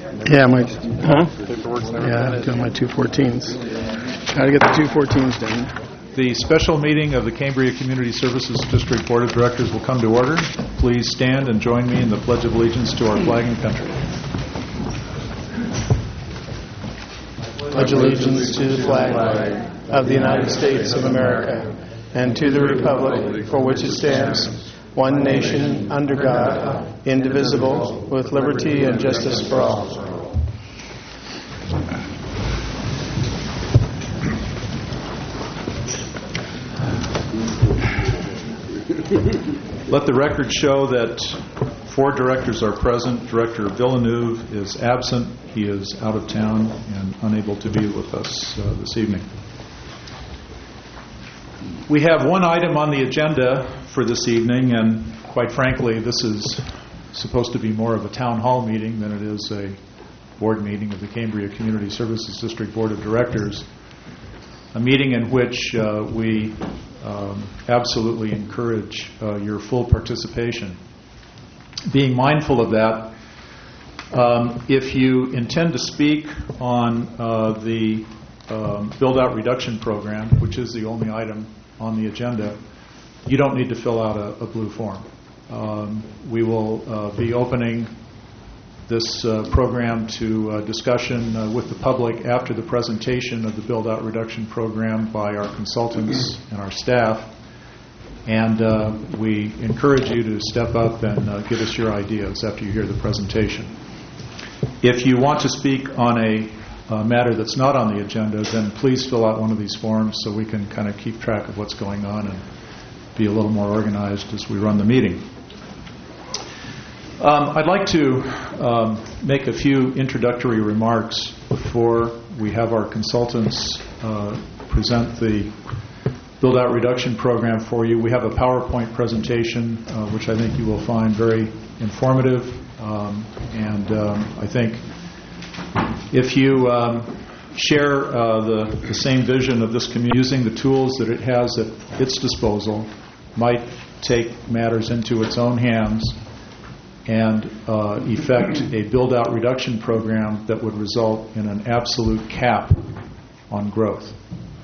Yeah, I'm doing my 214s. Got to get the 214s done. The special meeting of the Cambria Community Services District Board of Directors will come to order. Please stand and join me in the Pledge of Allegiance to our flag and country. Pledge allegiance to the flag of the United States of America and to the republic for which it stands, one nation, under God, indivisible, with liberty and justice for all. Let the record show that 4 directors are present. Director Villeneuve is absent. He is out of town and unable to be with us this evening. We have one item on the agenda for this evening, and quite frankly, this is supposed to be more of a town hall meeting than it is a board meeting of the Cambria Community Services District Board of Directors, a meeting in which we absolutely encourage your full participation. Being mindful of that, if you intend to speak on the build-out reduction program, which is the only item on the agenda, you don't need to fill out a blue form. We will be opening this program to discussion with the public after the presentation of the build-out reduction program by our consultants and our staff. And we encourage you to step up and give us your ideas after you hear the presentation. If you want to speak on a matter that's not on the agenda, then please fill out one of these forms so we can kind of keep track of what's going on and be a little more organized as we run the meeting. I'd like to make a few introductory remarks before we have our consultants present the build-out reduction program for you. We have a PowerPoint presentation, which I think you will find very informative. I think if you share the same vision of this community, using the tools that it has at its disposal, might take matters into its own hands and effect a build-out reduction program that would result in an absolute cap on growth.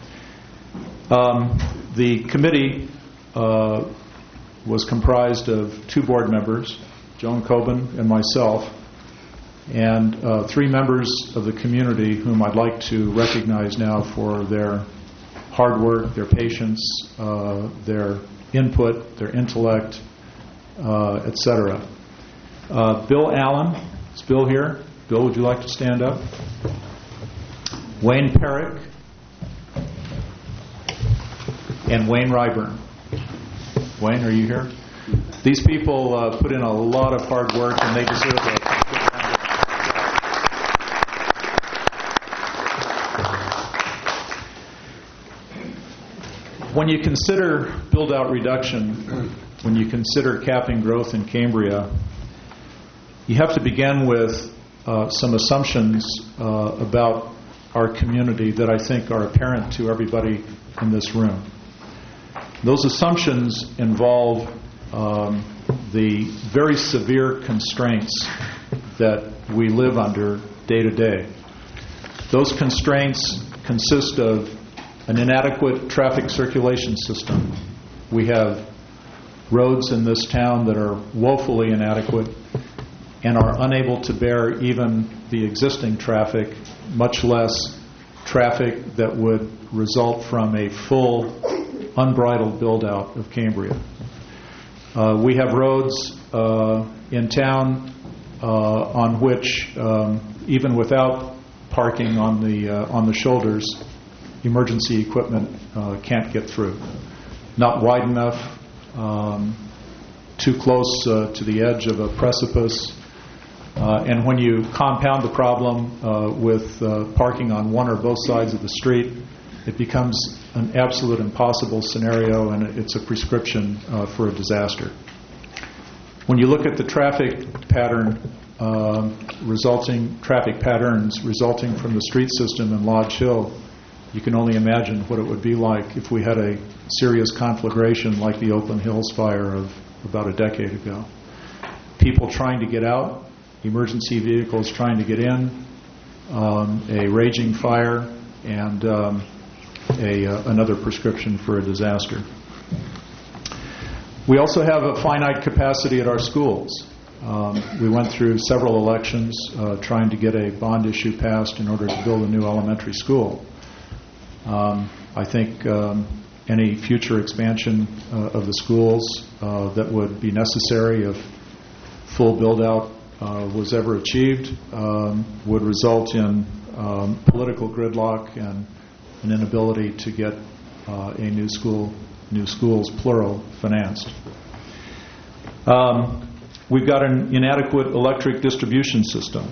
The committee was comprised of 2 board members, Joan Coben and myself, and 3 members of the community whom I'd like to recognize now for their hard work, their patience, their input, their intellect, etc. Bill Allen. Is Bill here? Bill, would you like to stand up? Wayne Perrick and Wayne Ryburn. Wayne, are you here? These people put in a lot of hard work, and they deserve a good round. When you consider build-out reduction, when you consider capping growth in Cambria, you have to begin with some assumptions about our community that I think are apparent to everybody in this room. Those assumptions involve the very severe constraints that we live under day to day. Those constraints consist of an inadequate traffic circulation system. We have roads in this town that are woefully inadequate and are unable to bear even the existing traffic, much less traffic that would result from a full, unbridled build-out of Cambria. We have roads in town on which, even without parking on the shoulders, emergency equipment can't get through. Not wide enough, too close to the edge of a precipice. And when you compound the problem with parking on one or both sides of the street, it becomes an absolute impossible scenario, and it's a prescription for a disaster. When you look at the traffic patterns resulting from the street system in Lodge Hill, you can only imagine what it would be like if we had a serious conflagration like the Oakland Hills fire of about a decade ago. People trying to get out emergency vehicles trying to get in, a raging fire, and another prescription for a disaster. We also have a finite capacity at our schools. We went through several elections trying to get a bond issue passed in order to build a new elementary school. I think any future expansion of the schools that would be necessary if full build-out was ever achieved would result in political gridlock and an inability to get a new schools, plural, financed. We've got an inadequate electric distribution system.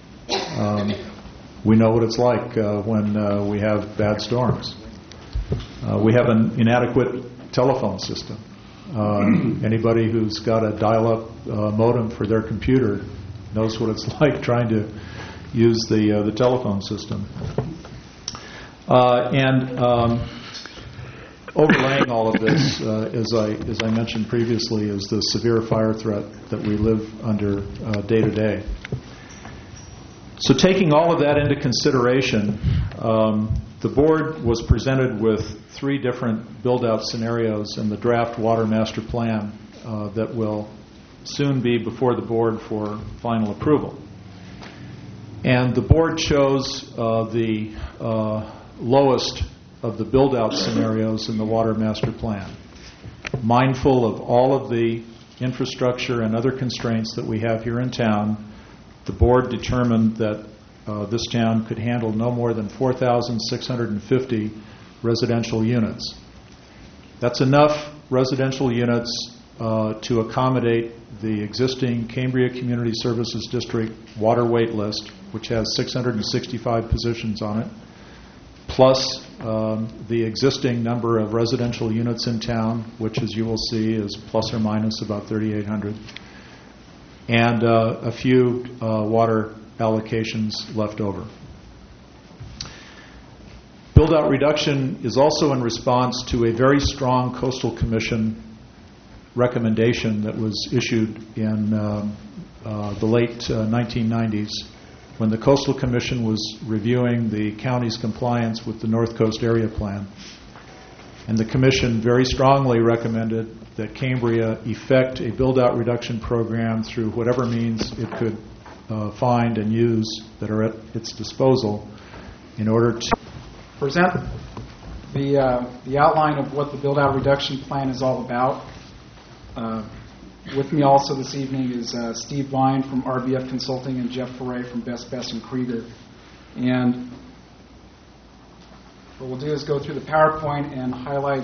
We know what it's like when we have bad storms. We have an inadequate telephone system. Anybody who's got a dial-up modem for their computer knows what it's like trying to use the telephone system. Overlaying all of this, as I mentioned previously, is the severe fire threat that we live under day to day. So taking all of that into consideration, the board was presented with 3 different build-out scenarios in the draft water master plan that will soon be before the board for final approval. And the board chose the lowest of the build-out scenarios in the water master plan, mindful of all of the infrastructure and other constraints that we have here in town. The board determined that this town could handle no more than 4,650 residential units. That's enough residential units to accommodate the existing Cambria Community Services District water wait list, which has 665 positions on it, plus the existing number of residential units in town, which, as you will see, is plus or minus about 3,800, and a few water allocations left over. Build-out reduction is also in response to a very strong Coastal Commission recommendation that was issued in the late 1990s when the Coastal Commission was reviewing the county's compliance with the North Coast Area Plan. And the Commission very strongly recommended that Cambria effect a build-out reduction program through whatever means it could find and use that are at its disposal in order to present the outline of what the build-out reduction plan is all about. With me also this evening is Steve Vine from RBF Consulting and Jeff Foray from Best and Krieger. And what we'll do is go through the PowerPoint and highlight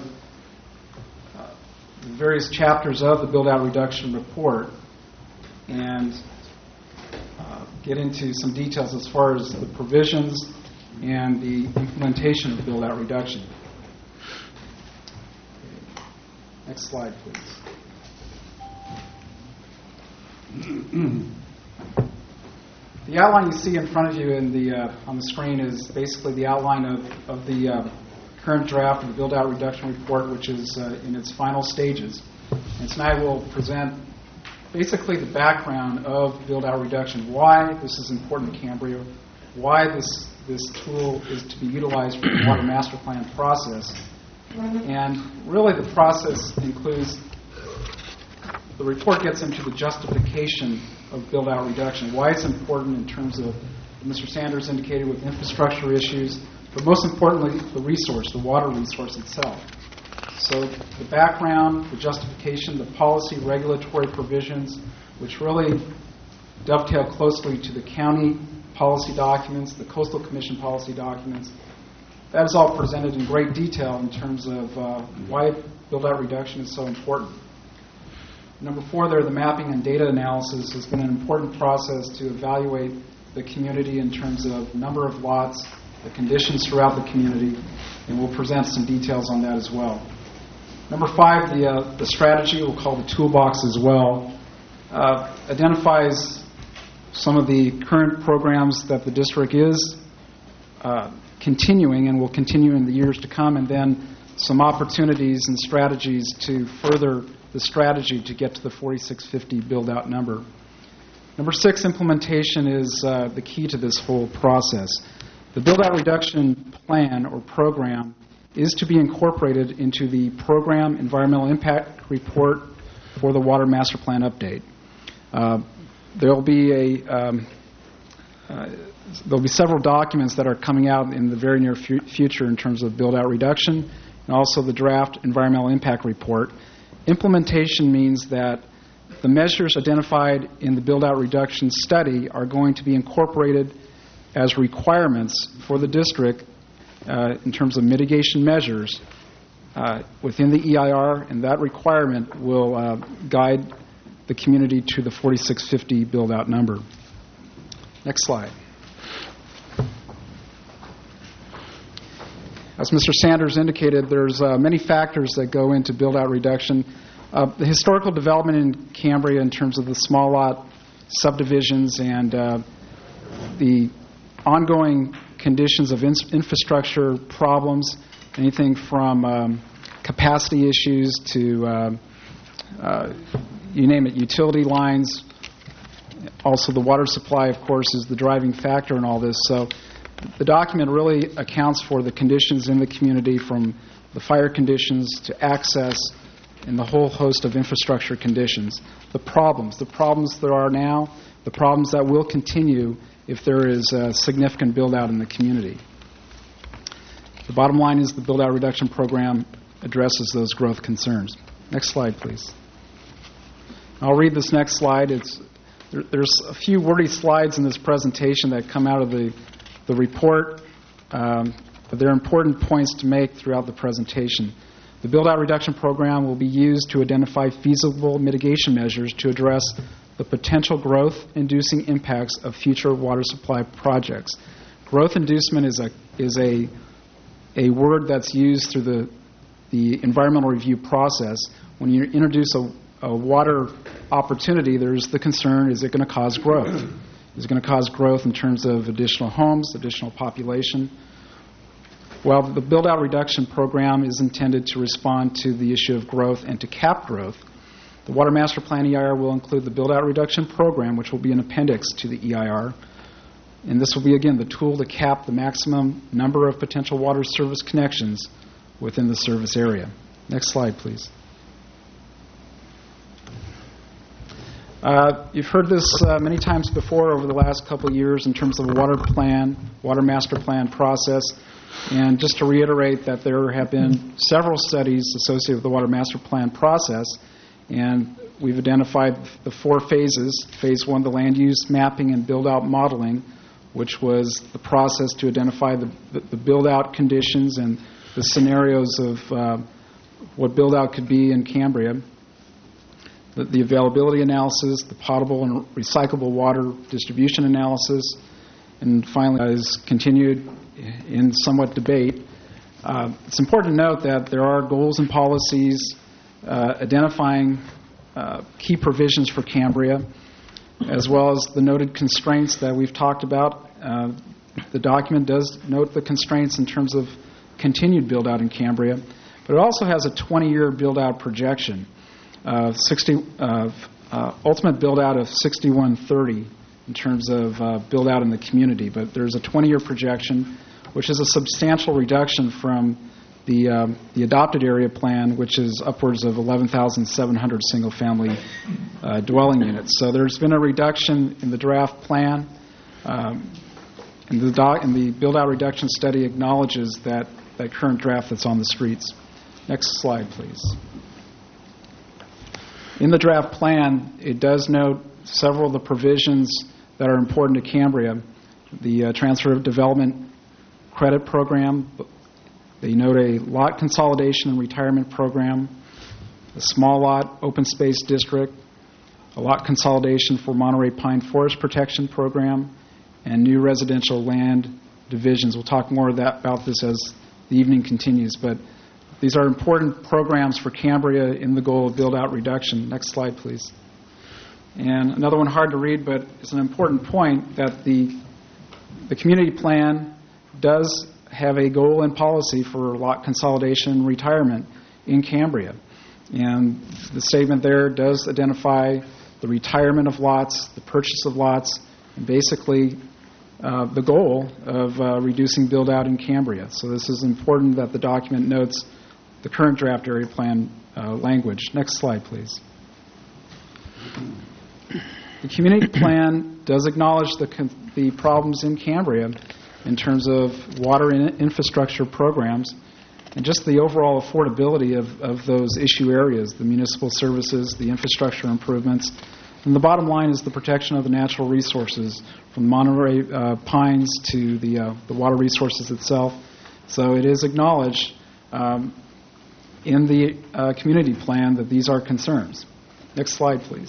the various chapters of the build-out reduction report and get into some details as far as the provisions and the implementation of build-out reduction. Next slide, please. The outline you see in front of you on the screen is basically the outline of the current draft of the build-out reduction report, which is in its final stages. And tonight we'll present basically the background of build-out reduction, why this is important to Cambria, why this tool is to be utilized for the water master plan process. And really the process includes, the report gets into the justification of build-out reduction, why it's important in terms of, Mr. Sanders indicated, with infrastructure issues, but most importantly, the resource, the water resource itself. So the background, the justification, the policy, regulatory provisions, which really dovetail closely to the county policy documents, the Coastal Commission policy documents. That is all presented in great detail in terms of why build-out reduction is so important. Number 4 there, the mapping and data analysis has been an important process to evaluate the community in terms of number of lots, the conditions throughout the community, and we'll present some details on that as well. Number 5, the strategy, we'll call the toolbox as well, identifies some of the current programs that the district is continuing and will continue in the years to come, and then some opportunities and strategies to further the strategy to get to the 4,650 build-out number. Number 6, implementation is the key to this whole process. The build-out reduction plan or program is to be incorporated into the program environmental impact report for the Water Master Plan update. There'll be several documents that are coming out in the very near future in terms of build-out reduction and also the draft environmental impact report. Implementation means that the measures identified in the build-out reduction study are going to be incorporated as requirements for the district in terms of mitigation measures within the EIR, and that requirement will guide the community to the 4650 build-out number. Next slide. As Mr. Sanders indicated, there's many factors that go into build-out reduction. The historical development in Cambria in terms of the small lot subdivisions and the ongoing conditions of infrastructure problems, anything from capacity issues to, you name it, utility lines. Also, the water supply, of course, is the driving factor in all this. So the document really accounts for the conditions in the community, from the fire conditions to access and the whole host of infrastructure conditions. The problems there are now, the problems that will continue if there is a significant build-out in the community. The bottom line is the build-out reduction program addresses those growth concerns. Next slide, please. I'll read this next slide. There's a few wordy slides in this presentation that come out of the report, but there are important points to make throughout the presentation. The build-out reduction program will be used to identify feasible mitigation measures to address the potential growth-inducing impacts of future water supply projects. Growth inducement is a word that's used through the environmental review process. When you introduce a water opportunity, there's the concern, is it going to cause growth? Is it going to cause growth in terms of additional homes, additional population? Well, the build-out reduction program is intended to respond to the issue of growth and to cap growth. The Water Master Plan EIR will include the build-out reduction program, which will be an appendix to the EIR. And this will be, again, the tool to cap the maximum number of potential water service connections within the service area. Next slide, please. You've heard this many times before over the last couple of years in terms of the Water Master Plan process. And just to reiterate that there have been several studies associated with the Water Master Plan process, and we've identified the 4 phases. Phase 1, the land use mapping and build-out modeling, which was the process to identify the build-out conditions and the scenarios of what build-out could be in Cambria. The availability analysis, the potable and recyclable water distribution analysis, and finally is continued in somewhat debate. It's important to note that there are goals and policies identifying key provisions for Cambria, as well as the noted constraints that we've talked about. The document does note the constraints in terms of continued build-out in Cambria, but it also has a 20-year build-out projection. Ultimate build-out of 6130 in terms of build-out in the community, but there's a 20-year projection, which is a substantial reduction from the adopted area plan, which is upwards of 11,700 single-family dwelling units. So there's been a reduction in the draft plan, and the build-out reduction study acknowledges that current draft that's on the streets. Next slide, please. In the draft plan, it does note several of the provisions that are important to Cambria. The Transfer of Development Credit Program. They note a lot consolidation and retirement program, a small lot open space district, a lot consolidation for Monterey Pine Forest Protection Program, and new residential land divisions. We'll talk more about this as the evening continues, but these are important programs for Cambria in the goal of build-out reduction. Next slide, please. And another one hard to read, but it's an important point that the community plan does have a goal and policy for lot consolidation and retirement in Cambria. And the statement there does identify the retirement of lots, the purchase of lots, and basically the goal of reducing build-out in Cambria. So this is important that the document notes the current draft area plan language. Next slide, please. The community plan does acknowledge the problems in Cambria in terms of water and infrastructure programs and just the overall affordability of those issue areas, the municipal services, the infrastructure improvements. And the bottom line is the protection of the natural resources, from Monterey Pines to the water resources itself. So it is acknowledged in the community plan that these are concerns. Next slide, please.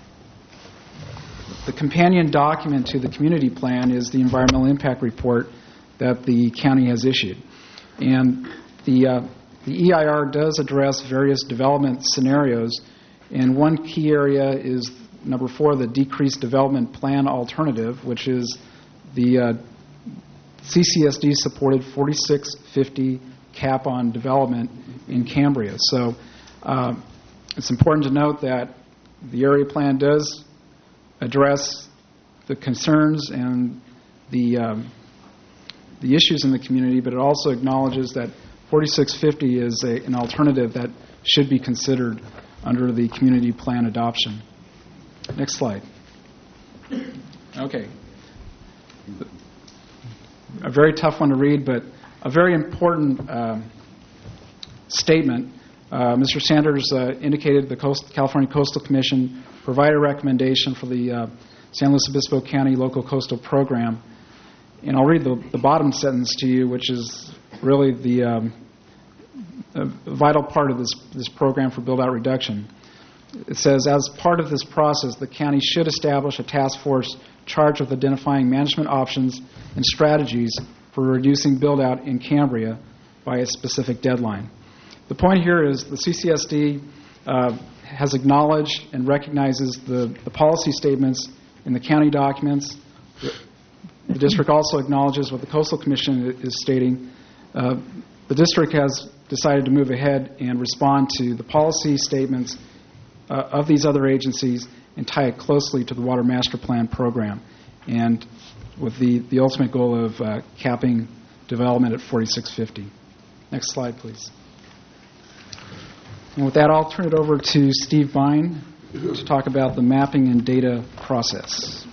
The companion document to the community plan is the environmental impact report that the county has issued. And the EIR does address various development scenarios, and one key area is number 4, the decreased development plan alternative, which is the CCSD-supported 4650 cap on development in Cambria. So it's important to note that the area plan does address the concerns and the issues in the community, but it also acknowledges that 4650 is an alternative that should be considered under the community plan adoption. Next slide. Okay. A very tough one to read, but a very important statement. Mr. Sanders indicated the California Coastal Commission provided a recommendation for the San Luis Obispo County Local Coastal Program. And I'll read the bottom sentence to you, which is really the vital part of this program for build-out reduction. It says, as part of this process, the county should establish a task force charged with identifying management options and strategies for reducing build-out in Cambria by a specific deadline. The point here is the CCSD has acknowledged and recognizes the policy statements in the county documents. The district also acknowledges what the Coastal Commission is stating. The district has decided to move ahead and respond to the policy statements of these other agencies and tie it closely to the Water Master Plan program, and with the ultimate goal of capping development at 4650. Next slide, please. And with that, I'll turn it over to Steve Vine to talk about the mapping and data process.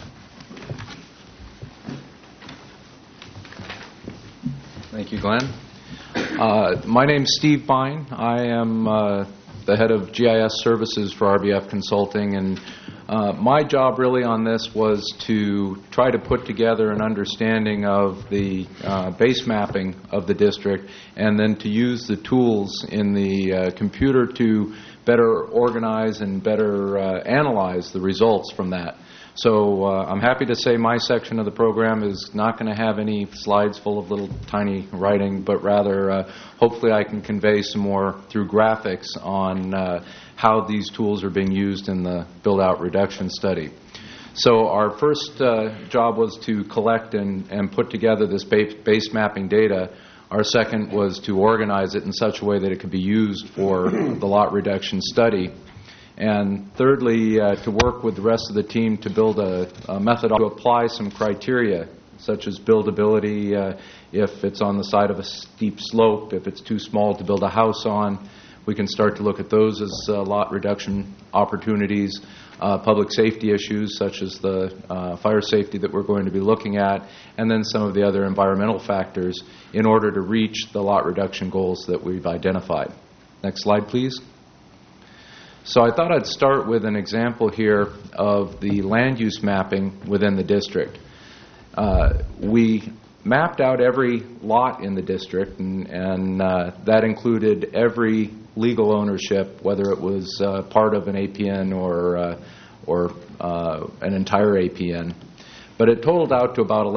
Thank you, Glenn. My name's Steve Vine. I am the head of GIS services for RBF Consulting, and my job really on this was to try to put together an understanding of the base mapping of the district, and then to use the tools in the computer to better organize and better analyze the results from that. So I'm happy to say my section of the program is not going to have any slides full of little tiny writing, but rather hopefully I can convey some more through graphics on how these tools are being used in the build-out reduction study. So our first job was to collect and put together this base mapping data. Our second was to organize it in such a way that it could be used for the lot reduction study. And thirdly, to work with the rest of the team to build a method to apply some criteria, such as buildability, if it's on the side of a steep slope, if it's too small to build a house on. We can start to look at those as lot reduction opportunities, public safety issues, such as the fire safety that we're going to be looking at, and then some of the other environmental factors in order to reach the lot reduction goals that we've identified. Next slide, please. So I thought I'd start with an example here of the land use mapping within the district. We mapped out every lot in the district, and that included every legal ownership, whether it was part of an APN or an entire APN. But it totaled out to about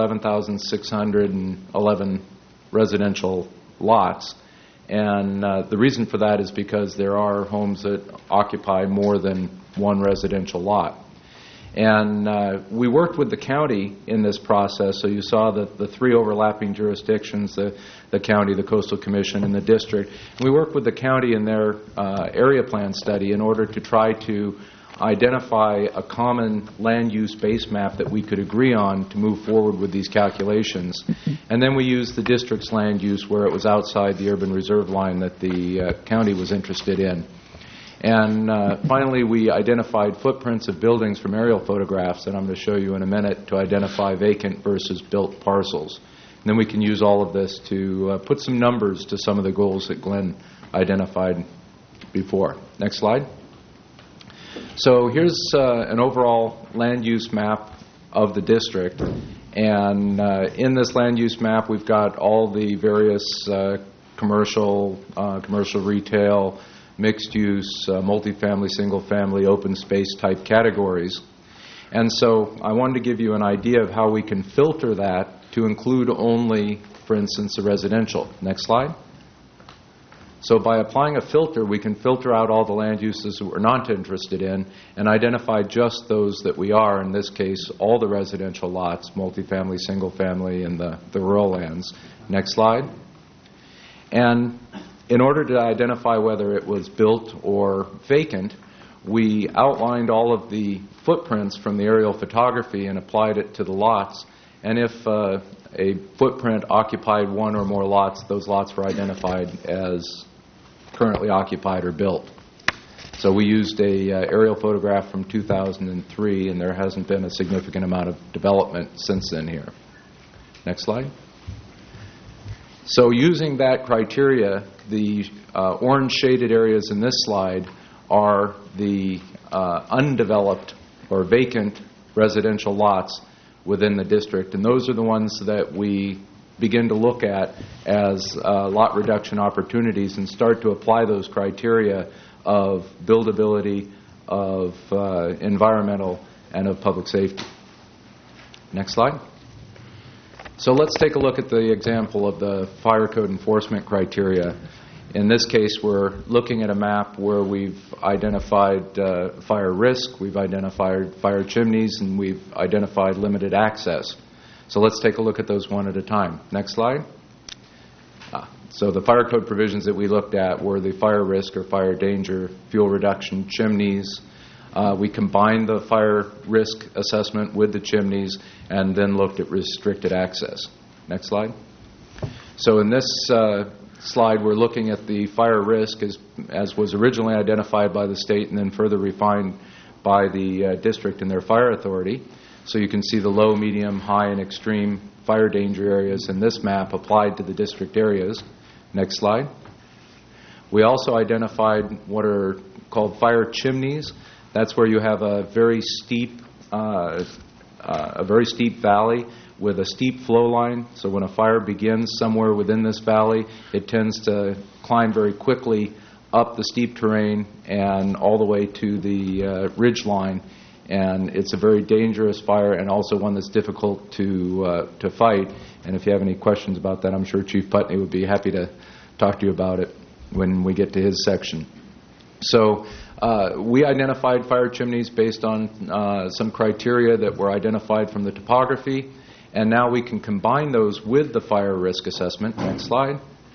11,611 residential lots. And the reason for that is because there are homes that occupy more than one residential lot. And we worked with the county in this process. So you saw that the three overlapping jurisdictions, the county, the Coastal Commission, and the district. And we worked with the county in their area plan study in order to try to identify a common land use base map that we could agree on to move forward with these calculations. And then we used the district's land use where it was outside the urban reserve line that the county was interested in. And finally, we identified footprints of buildings from aerial photographs that I'm going to show you in a minute to identify vacant versus built parcels. And then we can use all of this to put some numbers to some of the goals that Glenn identified before. Next slide. So here's an overall land use map of the district. And in this land use map, we've got all the various commercial retail, mixed use, multifamily, single family, open space type categories. And so I wanted to give you an idea of how we can filter that to include only, for instance, the residential. Next slide. So by applying a filter, we can filter out all the land uses that we're not interested in and identify just those that we are, in this case, all the residential lots, multifamily, single family, and the rural lands. Next slide. And in order to identify whether it was built or vacant, we outlined all of the footprints from the aerial photography and applied it to the lots. And if a footprint occupied one or more lots, those lots were identified as currently occupied or built. So we used a aerial photograph from 2003, and there hasn't been a significant amount of development since then here. Next slide. So using that criteria, the orange shaded areas in this slide are the undeveloped or vacant residential lots within the district, and those are the ones that we begin to look at as lot reduction opportunities and start to apply those criteria of buildability, of environmental, and of public safety. Next slide. So let's take a look at the example of the fire code enforcement criteria. In this case, we're looking at a map where we've identified fire risk, we've identified fire chimneys, and we've identified limited access. So let's take a look at those one at a time. Next slide. So the fire code provisions that we looked at were the fire risk or fire danger, fuel reduction, chimneys. We combined the fire risk assessment with the chimneys and then looked at restricted access. Next slide. So in this slide, we're looking at the fire risk as was originally identified by the state and then further refined by the district and their fire authority. So you can see the low, medium, high, and extreme fire danger areas in this map applied to the district areas. Next slide. We also identified what are called fire chimneys. That's where you have a very steep valley with a steep flow line. So when a fire begins somewhere within this valley, it tends to climb very quickly up the steep terrain and all the way to the ridge line. And it's a very dangerous fire and also one that's difficult to fight. And if you have any questions about that, I'm sure Chief Putney would be happy to talk to you about it when we get to his section. So we identified fire chimneys based on some criteria that were identified from the topography. And now we can combine those with the fire risk assessment. Next slide.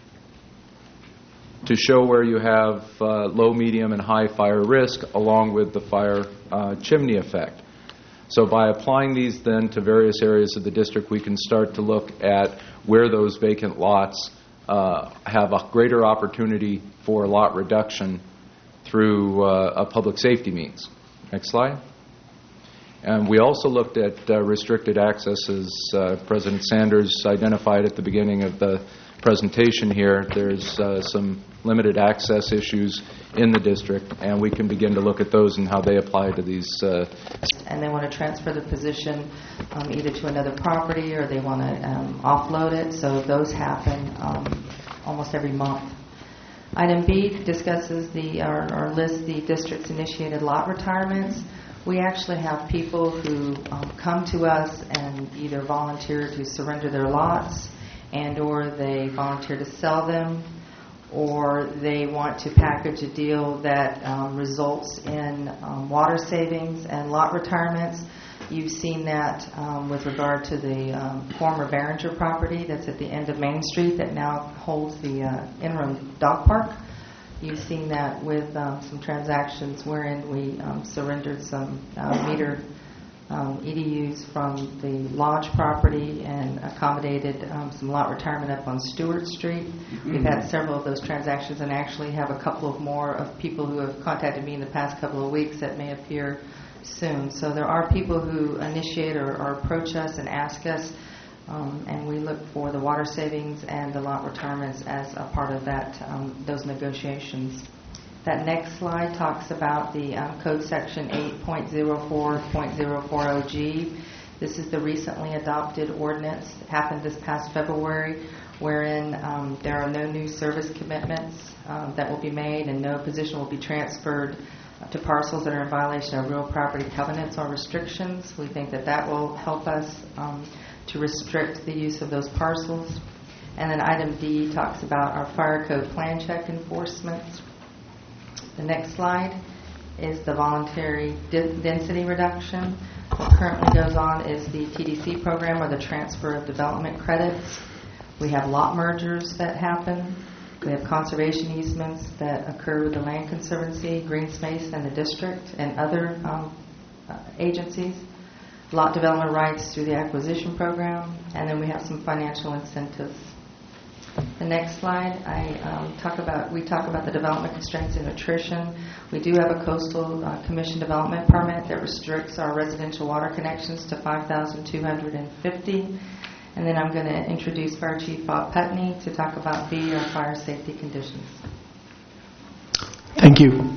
To show where you have low, medium, and high fire risk along with the fire chimney effect. So by applying these then to various areas of the district, we can start to look at where those vacant lots have a greater opportunity for lot reduction through a public safety means. Next slide. And we also looked at restricted access, as President Sanders identified at the beginning of the presentation here. There's some limited access issues in the district, and we can begin to look at those and how they apply to these. And they want to transfer the position either to another property or they want to offload it. So those happen almost every month. Item B discusses or lists the district's initiated lot retirements. We actually have people who come to us and either volunteer to surrender their lots and or they volunteer to sell them, or they want to package a deal that results in water savings and lot retirements. You've seen that with regard to the former Behringer property that's at the end of Main Street that now holds the interim dog park. You've seen that with some transactions wherein we surrendered some metered EDUs from the Lodge property and accommodated some lot retirement up on Stewart Street. We've had several of those transactions and actually have a couple of more of people who have contacted me in the past couple of weeks that may appear soon. So there are people who initiate or approach us and ask us, and we look for the water savings and the lot retirements as a part of that those negotiations. That next slide talks about the code section 8.04.040G. This is the recently adopted ordinance that happened this past February, wherein there are no new service commitments that will be made and no position will be transferred to parcels that are in violation of real property covenants or restrictions. We think that that will help us to restrict the use of those parcels. And then item D talks about our fire code plan check enforcement. The next slide is the voluntary density reduction. What currently goes on is the TDC program, or the transfer of development credits. We have lot mergers that happen. We have conservation easements that occur with the Land Conservancy, Green Space, and the district, and other agencies. Lot development rights through the acquisition program, and then we have some financial incentives. The next slide, we talk about the development constraints and attrition. We do have a coastal commission development permit that restricts our residential water connections to 5,250. And then I'm going to introduce Fire Chief Bob Putney to talk about B, our fire safety conditions. Thank you.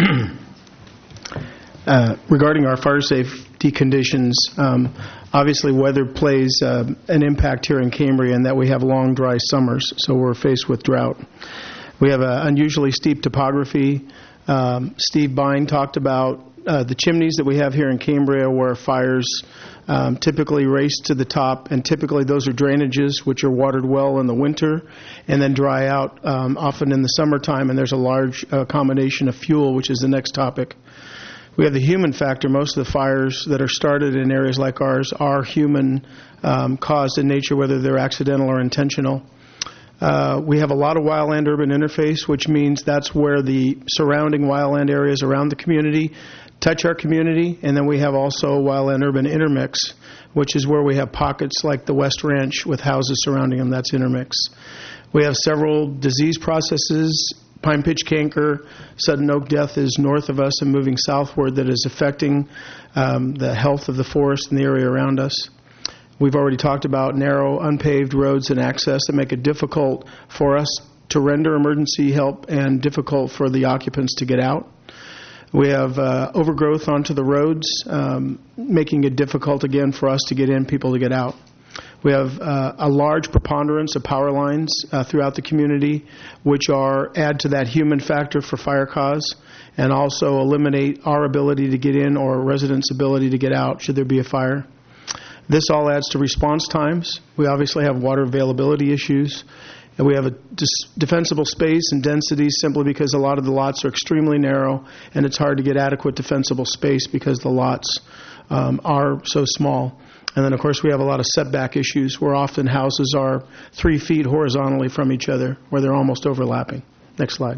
Regarding our fire safety conditions, obviously weather plays an impact here in Cambria in that we have long, dry summers, so we're faced with drought. We have an unusually steep topography. Steve Bine talked about the chimneys that we have here in Cambria where fires typically race to the top, and typically those are drainages which are watered well in the winter and then dry out often in the summertime, and there's a large combination of fuel, which is the next topic. We have the human factor. Most of the fires that are started in areas like ours are human caused in nature, whether they're accidental or intentional. We have a lot of wildland-urban interface, which means that's where the surrounding wildland areas around the community touch our community, and then we have also wildland-urban intermix, which is where we have pockets like the West Ranch with houses surrounding them. That's intermix. We have several disease processes. Pine pitch canker, sudden oak death is north of us and moving southward that is affecting the health of the forest and the area around us. We've already talked about narrow, unpaved roads and access that make it difficult for us to render emergency help and difficult for the occupants to get out. We have overgrowth onto the roads, making it difficult again for us to get in, people to get out. We have a large preponderance of power lines throughout the community, which add to that human factor for fire cause and also eliminate our ability to get in or residents' ability to get out should there be a fire. This all adds to response times. We obviously have water availability issues, and we have a defensible space and density simply because a lot of the lots are extremely narrow and it's hard to get adequate defensible space because the lots are so small. And then, of course, we have a lot of setback issues where often houses are 3 feet horizontally from each other, where they're almost overlapping. Next slide.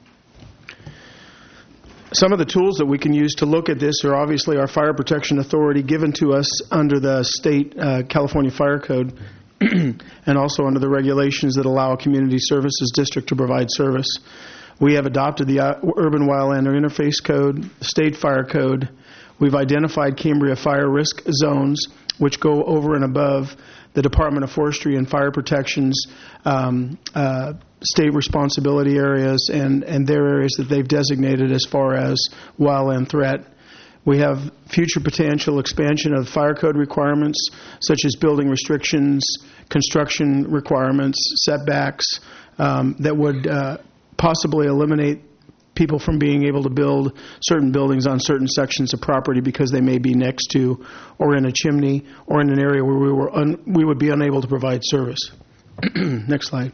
Some of the tools that we can use to look at this are obviously our fire protection authority given to us under the state California Fire Code and also under the regulations that allow a community services district to provide service. We have adopted the Urban Wildland Interface Code, the State Fire Code. We've identified Cambria fire risk zones, which go over and above the Department of Forestry and Fire Protection's state responsibility areas and their areas that they've designated as far as wildland threat. We have future potential expansion of fire code requirements, such as building restrictions, construction requirements, setbacks, that would possibly eliminate people from being able to build certain buildings on certain sections of property because they may be next to or in a chimney or in an area where we would be unable to provide service. Next slide.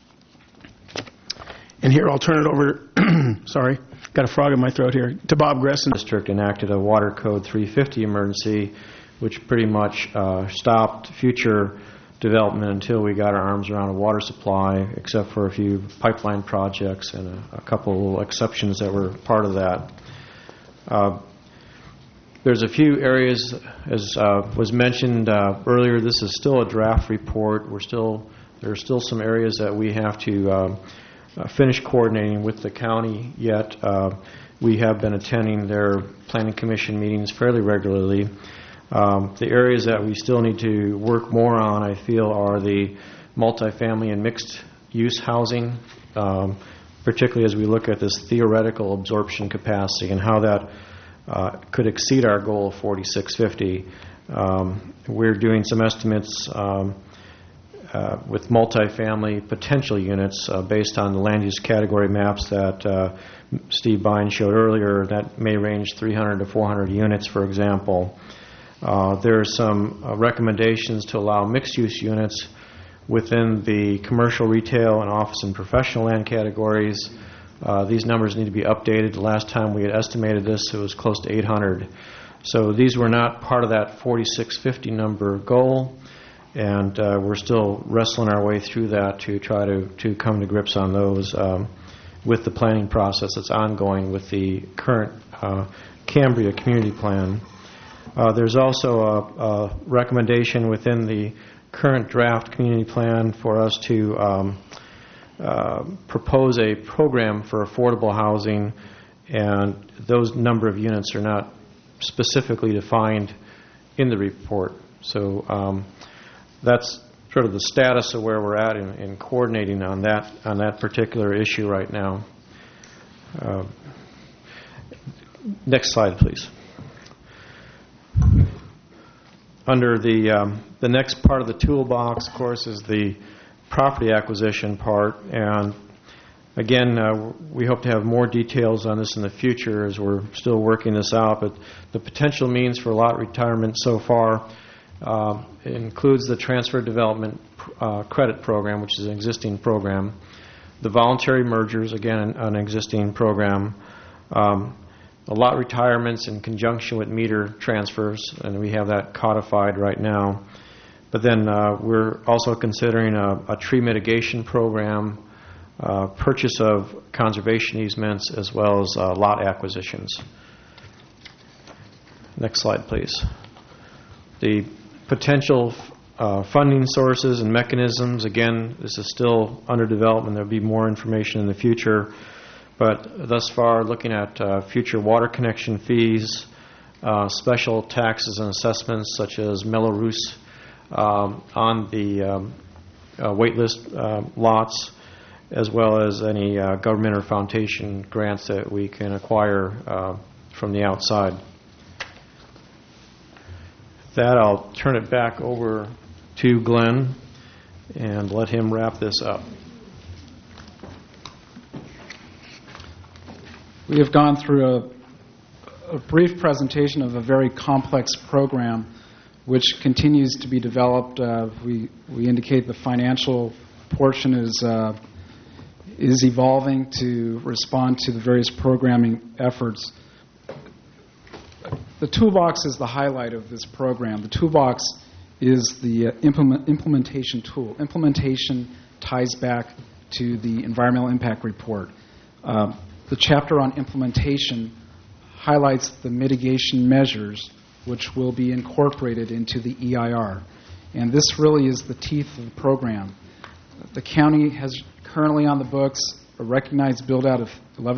And here I'll turn it over, sorry, got a frog in my throat here, to Bob Gresson. The district enacted a Water Code 350 emergency, which pretty much stopped future development until we got our arms around a water supply, except for a few pipeline projects and a couple exceptions that were part of that. There's a few areas, as was mentioned earlier. This is still a draft report. There are still some areas that we have to finish coordinating with the county yet. We have been attending their planning commission meetings fairly regularly. The areas that we still need to work more on, I feel, are the multifamily and mixed-use housing, particularly as we look at this theoretical absorption capacity and how that could exceed our goal of 4,650. We're doing some estimates with multifamily potential units based on the land use category maps that Steve Bine showed earlier. That may range 300 to 400 units, for example. There are some recommendations to allow mixed-use units within the commercial, retail, and office and professional land categories. These numbers need to be updated. The last time we had estimated this, it was close to 800. So these were not part of that 4,650 number goal, and we're still wrestling our way through that to try to come to grips on those with the planning process that's ongoing with the current Cambria Community Plan. There's also a recommendation within the current draft community plan for us to propose a program for affordable housing, and those number of units are not specifically defined in the report. So that's sort of the status of where we're at in coordinating on that particular issue right now. Next slide, please. Under the next part of the toolbox, of course, is the property acquisition part, and again, we hope to have more details on this in the future as we're still working this out, but the potential means for lot retirement so far includes the Transfer Development Credit Program, which is an existing program, the voluntary mergers, again, an existing program, the lot retirements in conjunction with meter transfers, and we have that codified right now. But then we're also considering a tree mitigation program, purchase of conservation easements, as well as lot acquisitions. Next slide, please. The potential funding sources and mechanisms, again, this is still under development. There will be more information in the future. But thus far, looking at future water connection fees, special taxes and assessments such as Mello-Roos on the waitlist lots, as well as any government or foundation grants that we can acquire from the outside. With that, I'll turn it back over to Glenn and let him wrap this up. We have gone through a brief presentation of a very complex program which continues to be developed. We indicate the financial portion is evolving to respond to the various programming efforts. The toolbox is the highlight of this program. The toolbox is the implementation tool. Implementation ties back to the environmental impact report. The chapter on implementation highlights the mitigation measures which will be incorporated into the EIR. And this really is the teeth of the program. The county has currently on the books a recognized build-out of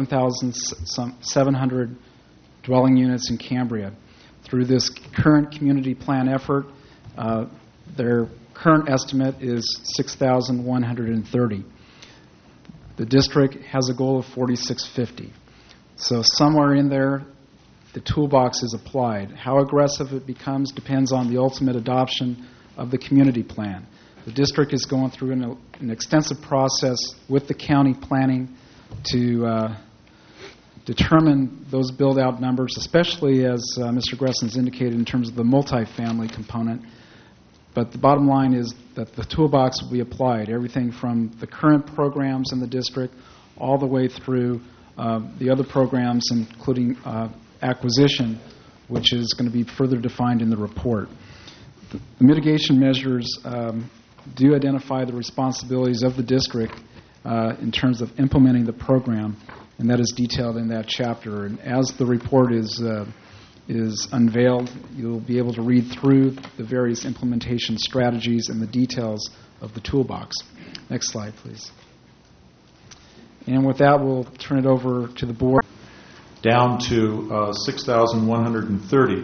11,700 dwelling units in Cambria. Through this current community plan effort, their current estimate is 6,130. The district has a goal of 4,650. So somewhere in there, the toolbox is applied. How aggressive it becomes depends on the ultimate adoption of the community plan. The district is going through an extensive process with the county planning to determine those build-out numbers, especially as Mr. Gresson's indicated in terms of the multifamily component. But the bottom line is that the toolbox will be applied, everything from the current programs in the district all the way through the other programs, including acquisition, which is going to be further defined in the report. The mitigation measures do identify the responsibilities of the district in terms of implementing the program, and that is detailed in that chapter. And as the report is unveiled, you'll be able to read through the various implementation strategies and the details of the toolbox. Next slide, please. And with that, we'll turn it over to the board. Down to 6,130.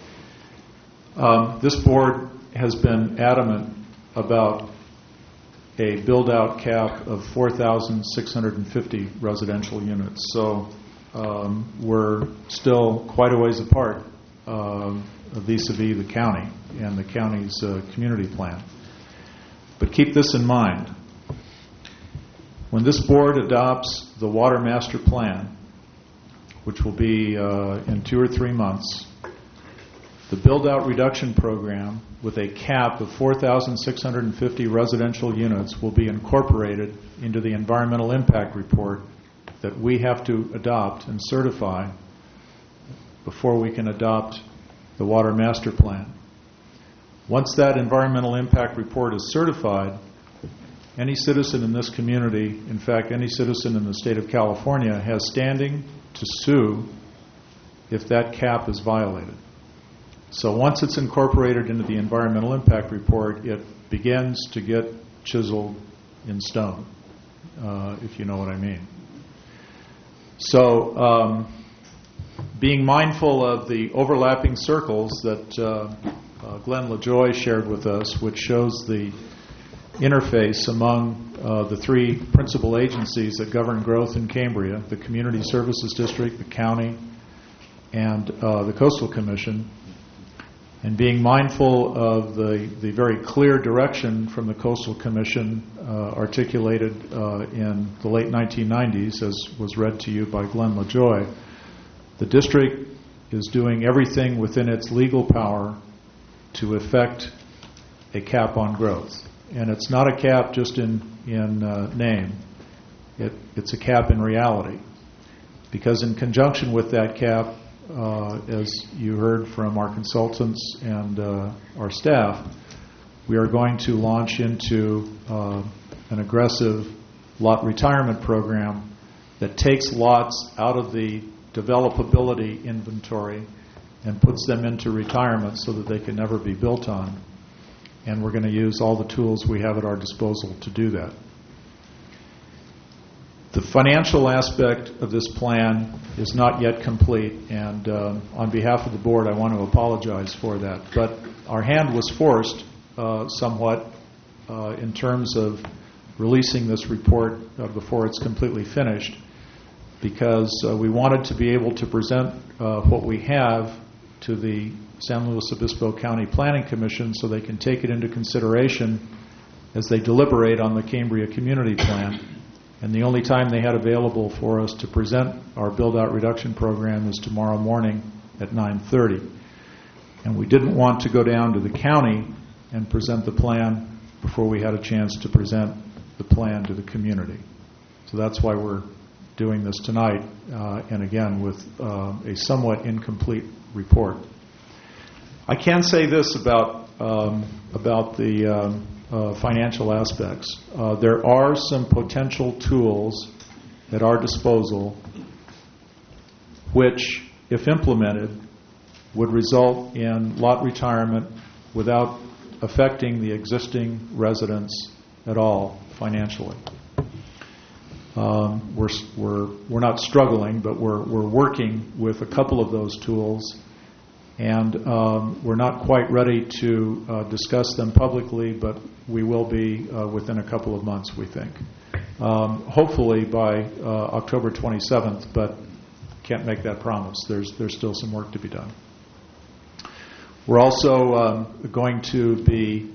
This board has been adamant about a build-out cap of 4,650 residential units. So we're still quite a ways apart vis-a-vis the county and the county's community plan. But keep this in mind. When this board adopts the Water Master Plan, which will be in 2 or 3 months, the build-out reduction program with a cap of 4,650 residential units will be incorporated into the environmental impact report that we have to adopt and certify before we can adopt the Water Master Plan. Once that environmental impact report is certified, any citizen in this community, in fact, any citizen in the state of California, has standing to sue if that cap is violated. So once it's incorporated into the environmental impact report, it begins to get chiseled in stone, if you know what I mean. So being mindful of the overlapping circles that Glenn LaJoy shared with us, which shows the interface among the 3 principal agencies that govern growth in Cambria, the Community Services District, the county, and the Coastal Commission, and being mindful of the very clear direction from the Coastal Commission articulated in the late 1990s, as was read to you by Glenn LaJoy, the district is doing everything within its legal power to effect a cap on growth. And it's not a cap just in name. It's a cap in reality. Because in conjunction with that cap, as you heard from our consultants and our staff, we are going to launch into an aggressive lot retirement program that takes lots out of the developability inventory and puts them into retirement so that they can never be built on. And we're going to use all the tools we have at our disposal to do that. The financial aspect of this plan is not yet complete, and on behalf of the board, I want to apologize for that. But our hand was forced somewhat in terms of releasing this report before it's completely finished, because we wanted to be able to present what we have to the San Luis Obispo County Planning Commission so they can take it into consideration as they deliberate on the Cambria Community Plan. And the only time they had available for us to present our build-out reduction program is tomorrow morning at 9:30. And we didn't want to go down to the county and present the plan before we had a chance to present the plan to the community. So that's why we're doing this tonight, and again, with a somewhat incomplete report. I can say this about the financial aspects. There are some potential tools at our disposal which, if implemented, would result in lot retirement without affecting the existing residents at all financially. We're not struggling, but we're working with a couple of those tools, and we're not quite ready to discuss them publicly, but we will be within a couple of months, we think. Hopefully by October 27th, but can't make that promise. There's still some work to be done. We're also going to be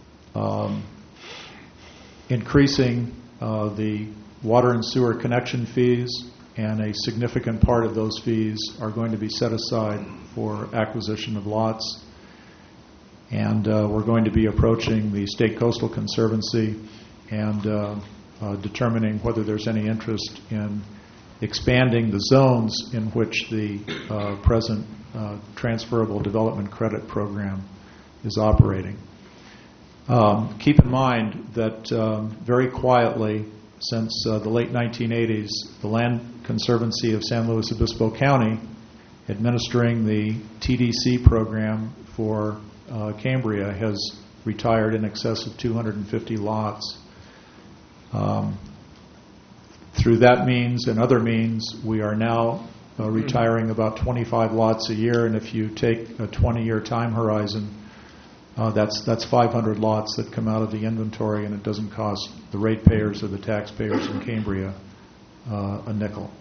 increasing the water and sewer connection fees, and a significant part of those fees are going to be set aside for acquisition of lots. And we're going to be approaching the State Coastal Conservancy and determining whether there's any interest in expanding the zones in which the present transferable development credit program is operating. Keep in mind that very quietly, since the late 1980s, the Land Conservancy of San Luis Obispo County, administering the TDC program for Cambria, has retired in excess of 250 lots. Through that means and other means, we are now retiring about 25 lots a year, and if you take a 20-year time horizon, that's 500 lots that come out of the inventory, and it doesn't cost the ratepayers or the taxpayers in Cambria a nickel.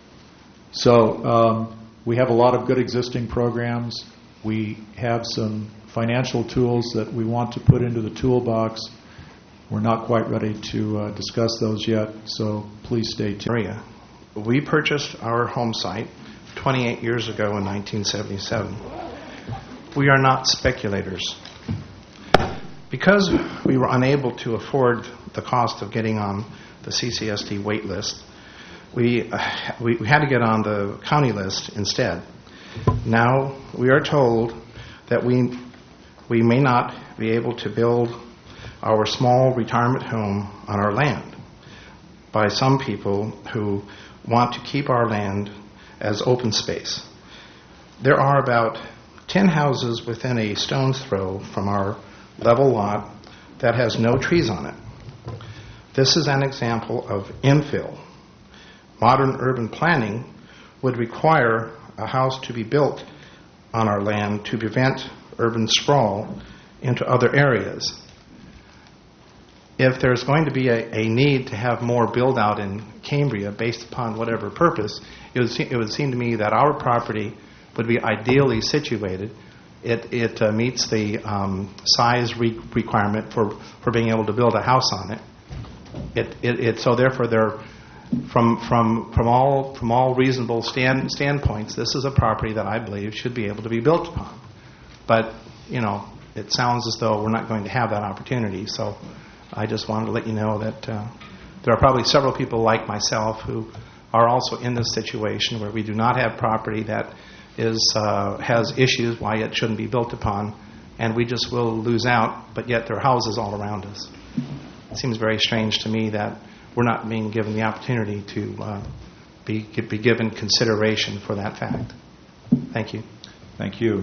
So we have a lot of good existing programs. We have some financial tools that we want to put into the toolbox. We're not quite ready to discuss those yet, so please stay tuned. We purchased our home site 28 years ago in 1977. We are not speculators. Because we were unable to afford the cost of getting on the CCSD wait list, we had to get on the county list instead. Now we are told that we may not be able to build our small retirement home on our land by some people who want to keep our land as open space. There are about 10 houses within a stone's throw from our level lot that has no trees on it. This is an example of infill. Modern urban planning would require a house to be built on our land to prevent urban sprawl into other areas. If there's going to be a need to have more build-out in Cambria based upon whatever purpose, it would seem to me that our property would be ideally situated. It meets the size requirement for being able to build a house on it. So therefore, from all reasonable standpoints, this is a property that I believe should be able to be built upon. But it sounds as though we're not going to have that opportunity. So I just wanted to let you know that there are probably several people like myself who are also in this situation where we do not have property that has issues why it shouldn't be built upon, and we just will lose out, but yet there are houses all around us. It seems very strange to me that we're not being given the opportunity to be given consideration for that fact. Thank you. Thank you.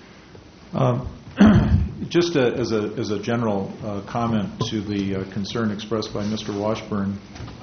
Just as a general comment to the concern expressed by Mr. Washburn,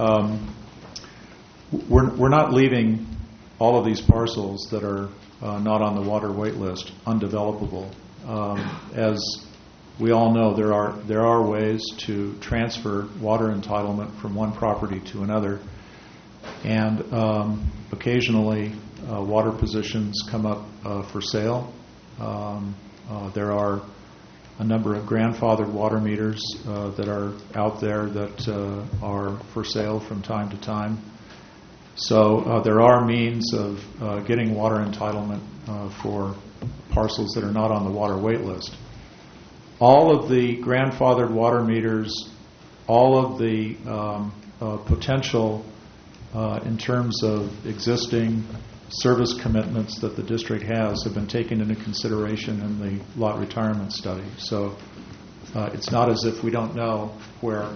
we're not leaving all of these parcels that are not on the water wait list undevelopable. As we all know, there are ways to transfer water entitlement from one property to another, and occasionally water positions come up for sale. There are a number of grandfathered water meters that are out there that are for sale from time to time. So there are means of getting water entitlement for parcels that are not on the water wait list. All of the grandfathered water meters, all of the potential in terms of existing service commitments that the district has have been taken into consideration in the lot retirement study. So it's not as if we don't know where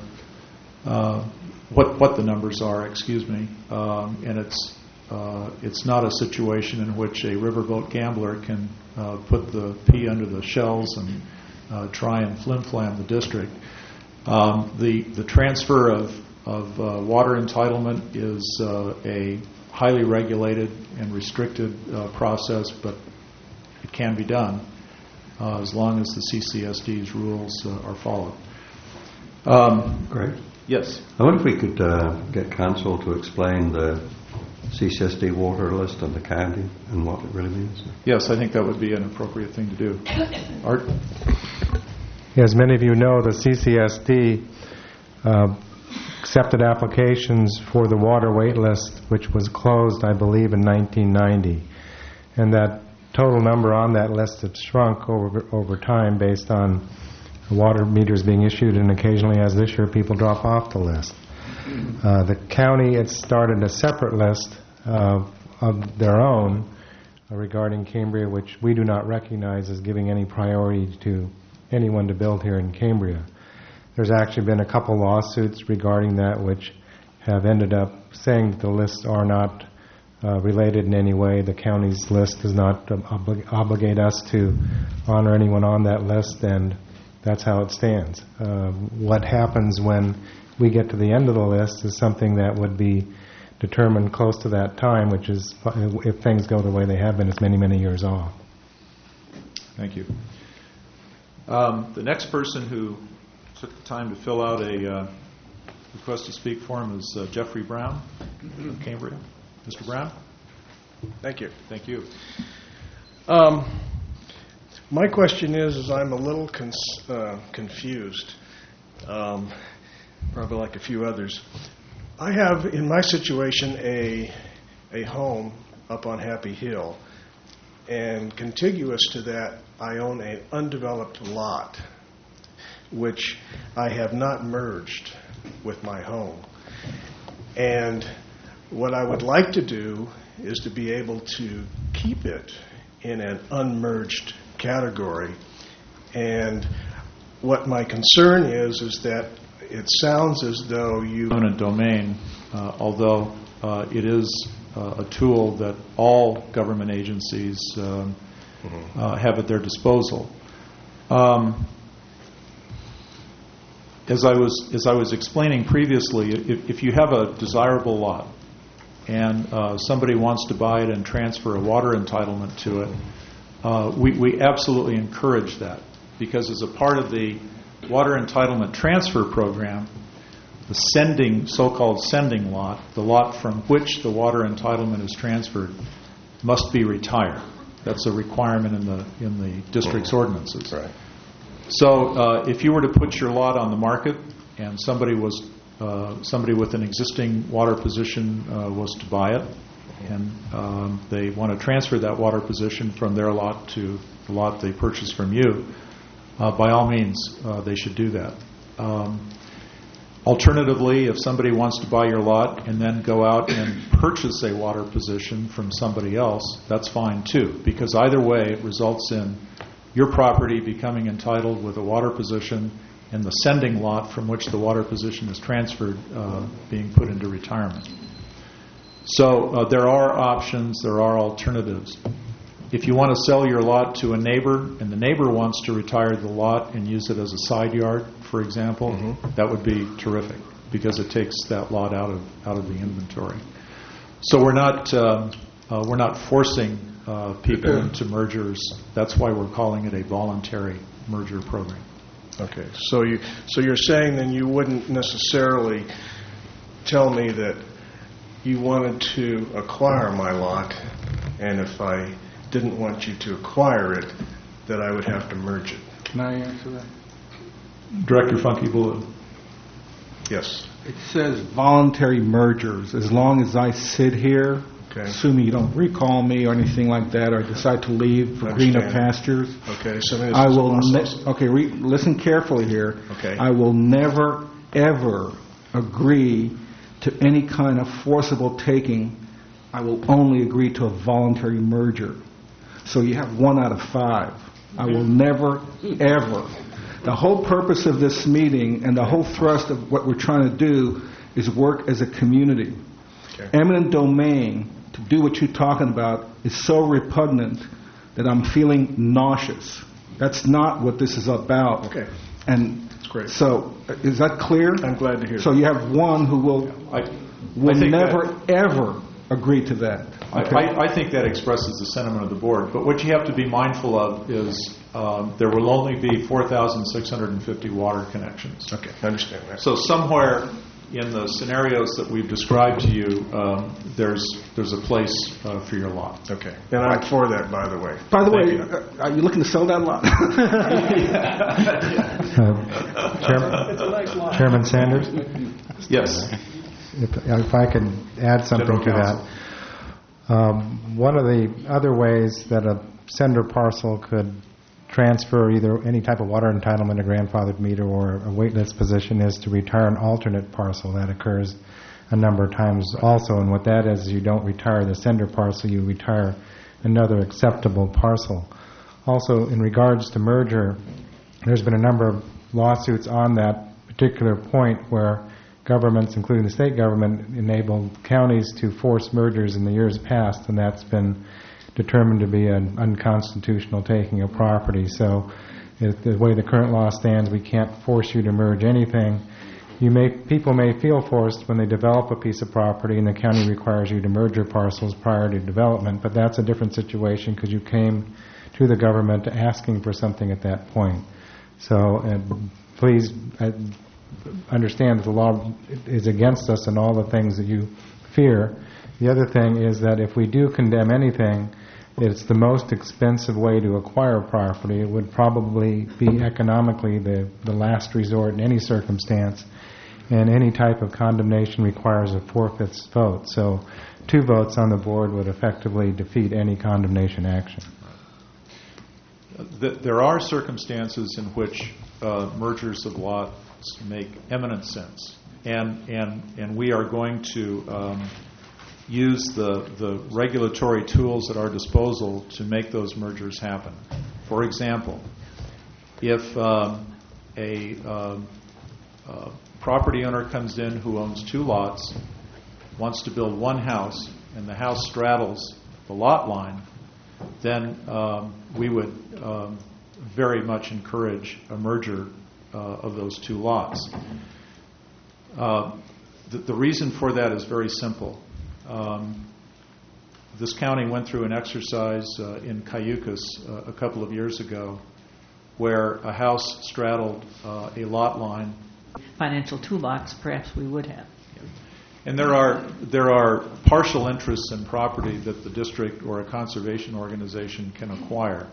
what the numbers are, and it's not a situation in which a riverboat gambler can put the pea under the shells and try and flim-flam the district. The transfer of water entitlement is a highly regulated and restricted process, but it can be done as long as the CCSD's rules are followed. Great. Yes. I wonder if we could get council to explain the CCSD water list and the county and what it really means. Yes, I think that would be an appropriate thing to do. Art? As many of you know, the CCSD accepted applications for the water wait list, which was closed, I believe, in 1990. And that total number on that list had shrunk over time based on water meters being issued, and occasionally, as this year, people drop off the list. The county had started a separate list of their own regarding Cambria, which we do not recognize as giving any priority to anyone to build here in Cambria. There's actually been a couple lawsuits regarding that which have ended up saying that the lists are not related in any way. The county's list does not obligate us to honor anyone on that list, and that's how it stands. What happens when we get to the end of the list is something that would be determined close to that time, which is, if things go the way they have been, it's many, many years off. Thank you. The next person who took the time to fill out a request to speak form is Jeffrey Brown from Cambria. Mr. Brown? Thank you. Thank you. My question is I'm a little confused, probably like a few others. I have, in my situation, a home up on Happy Hill, and contiguous to that, I own an undeveloped lot, which I have not merged with my home. And what I would like to do is to be able to keep it in an unmerged category. And what my concern is that it sounds as though you... Eminent domain, although it is a tool that all government agencies have at their disposal. As I was explaining previously, if you have a desirable lot and somebody wants to buy it and transfer a water entitlement to it, we absolutely encourage that, because as a part of the water entitlement transfer program, the so-called sending lot, the lot from which the water entitlement is transferred, must be retired. That's a requirement in the district's ordinances. Right. So if you were to put your lot on the market and somebody with an existing water position was to buy it, and they want to transfer that water position from their lot to the lot they purchased from you, by all means, they should do that. Alternatively, if somebody wants to buy your lot and then go out and purchase a water position from somebody else, that's fine too, because either way it results in your property becoming entitled with a water position and the sending lot from which the water position is transferred being put into retirement. So there are options, there are alternatives. If you want to sell your lot to a neighbor and the neighbor wants to retire the lot and use it as a side yard, for example, that would be terrific, because it takes that lot out of the inventory. So we're not forcing people into mergers. That's why we're calling it a voluntary merger program. Okay, so you're saying then you wouldn't necessarily tell me that you wanted to acquire my lot, and if I didn't want you to acquire it, that I would have to merge it. Can I answer that? Director Funky Blue. Yes. It says voluntary mergers. As long as I sit here, assuming you don't recall me or anything like that, or decide to leave for greener pastures, okay, so I will. Listen carefully here. Okay. I will never ever agree to any kind of forcible taking. I will only agree to a voluntary merger. So you have 1 out of 5. I will never ever. The whole purpose of this meeting and the whole thrust of what we're trying to do is work as a community. Okay. Eminent domain, to do what you're talking about, is so repugnant that I'm feeling nauseous. That's not what this is about. Okay. And that's great. So, is that clear? I'm glad to hear that. So you have one who will never, ever agree to that. Okay. I think that expresses the sentiment of the board. But what you have to be mindful of is there will only be 4,650 water connections. Okay, I understand that. So somewhere in the scenarios that we've described to you, there's a place for your lot. Okay, and I'm for that, by the way. By the way, are you looking to sell that lot? Chairman Sanders? Yes. If I could add something to that. One of the other ways that a sender parcel could transfer either any type of water entitlement, a grandfathered meter, or a waitlist position is to retire an alternate parcel. That occurs a number of times also, and what that is you don't retire the sender parcel, you retire another acceptable parcel. Also, in regards to merger, there's been a number of lawsuits on that particular point where governments, including the state government, enabled counties to force mergers in the years past, and that's been determined to be an unconstitutional taking of property. So the way the current law stands, we can't force you to merge anything. People may feel forced when they develop a piece of property and the county requires you to merge your parcels prior to development, but that's a different situation because you came to the government asking for something at that point. So please understand that the law is against us in all the things that you fear. The other thing is that if we do condemn anything, it's the most expensive way to acquire property. It would probably be economically the last resort in any circumstance, and any type of condemnation requires a 4/5 vote. So 2 votes on the board would effectively defeat any condemnation action. There are circumstances in which mergers of lots make eminent sense, and we are going to use the regulatory tools at our disposal to make those mergers happen. For example, if a property owner comes in who owns 2 lots, wants to build 1 house, and the house straddles the lot line, then we would very much encourage a merger of those 2 lots. The reason for that is very simple. This county went through an exercise in Cayucas a couple of years ago where a house straddled a lot line. Financial toolbox, perhaps we would have. And there are partial interests in property that the district or a conservation organization can acquire.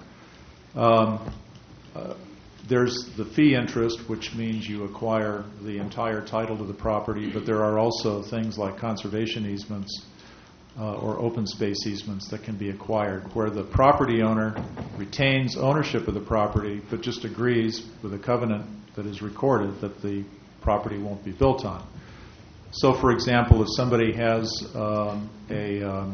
There's the fee interest, which means you acquire the entire title to the property, but there are also things like conservation easements or open space easements that can be acquired, where the property owner retains ownership of the property, but just agrees with a covenant that is recorded that the property won't be built on. So, for example, if somebody has a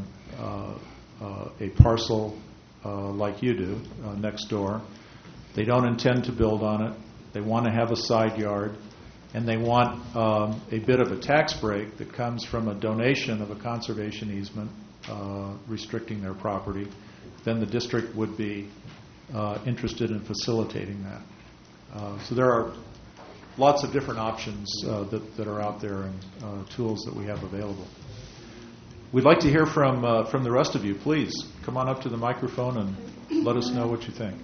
parcel like you do next door, they don't intend to build on it, they want to have a side yard, and they want a bit of a tax break that comes from a donation of a conservation easement restricting their property, then the district would be interested in facilitating that. So there are lots of different options that are out there and tools that we have available. We'd like to hear from the rest of you. Please come on up to the microphone and let us know what you think.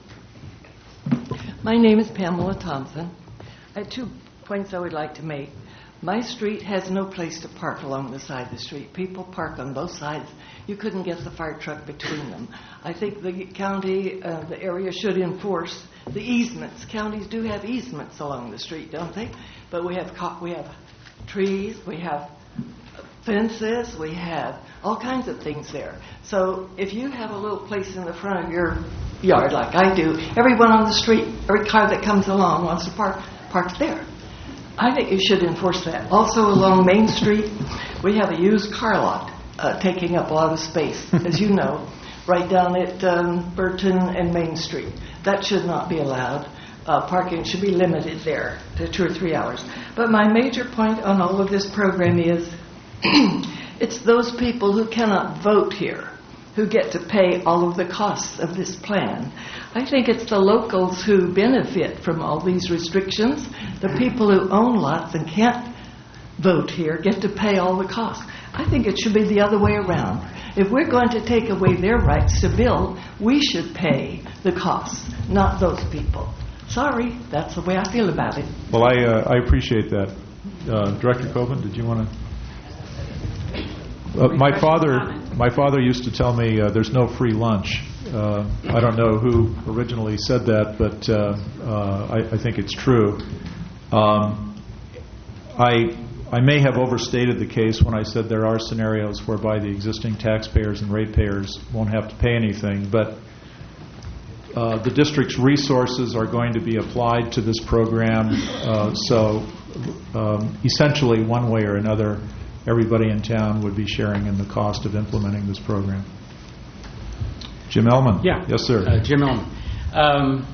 My name is Pamela Thompson. I have 2 points I would like to make. My street has no place to park along the side of the street. People park on both sides. You couldn't get the fire truck between them. I think the county, the area should enforce the easements. Counties do have easements along the street, don't they? But we have trees, we have fences, we have all kinds of things there. So if you have a little place in the front of your yard like I do, everyone on the street, every car that comes along wants to park there. I think you should enforce that. Also along Main Street, we have a used car lot taking up a lot of space, as you know, right down at Burton and Main Street. That should not be allowed. Parking should be limited there to 2 or 3 hours. But my major point on all of this program is it's those people who cannot vote here who get to pay all of the costs of this plan. I think it's the locals who benefit from all these restrictions. The people who own lots and can't vote here get to pay all the costs. I think it should be the other way around. If we're going to take away their rights to build, we should pay the costs, not those people. Sorry, that's the way I feel about it. Well, I appreciate that. Director Coben, did you want to? My father used to tell me there's no free lunch. I don't know who originally said that, but I think it's true. I may have overstated the case when I said there are scenarios whereby the existing taxpayers and ratepayers won't have to pay anything, but the district's resources are going to be applied to this program, so essentially one way or another everybody in town would be sharing in the cost of implementing this program. Jim Ellman. Yeah. Yes, sir. Jim Ellman.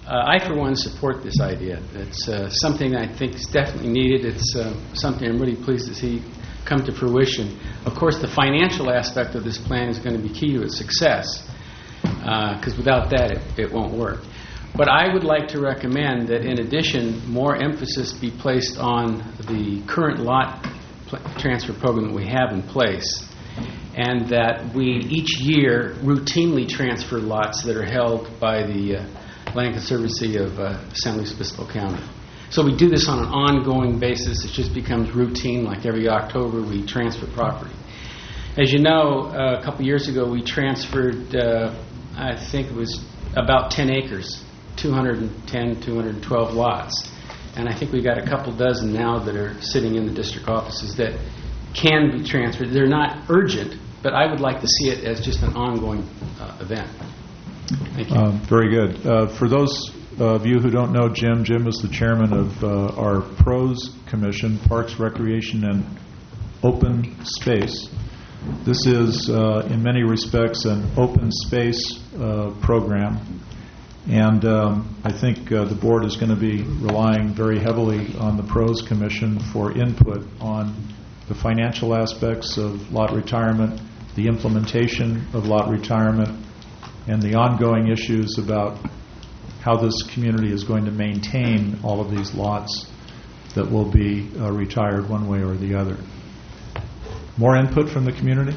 I, for one, support this idea. It's something I think is definitely needed. It's something I'm really pleased to see come to fruition. Of course, the financial aspect of this plan is going to be key to its success, because without that, it won't work. But I would like to recommend that, in addition, more emphasis be placed on the current lot transfer program that we have in place, and that we each year routinely transfer lots that are held by the Land Conservancy of San Luis Obispo County. So we do this on an ongoing basis. It just becomes routine, like every October we transfer property. As you know, a couple years ago we transferred, I think it was about 10 acres, 210, 212 lots. And I think we got a couple dozen now that are sitting in the district offices that can be transferred. They're not urgent, but I would like to see it as just an ongoing event. Thank you. Very good. For those of you who don't know Jim is the chairman of our PROS Commission, Parks, Recreation, and Open Space. This is, in many respects, an open space program. And I think the board is going to be relying very heavily on the PROS Commission for input on the financial aspects of lot retirement, the implementation of lot retirement, and the ongoing issues about how this community is going to maintain all of these lots that will be retired one way or the other. More input from the community?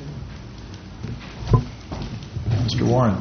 Mr. Warren.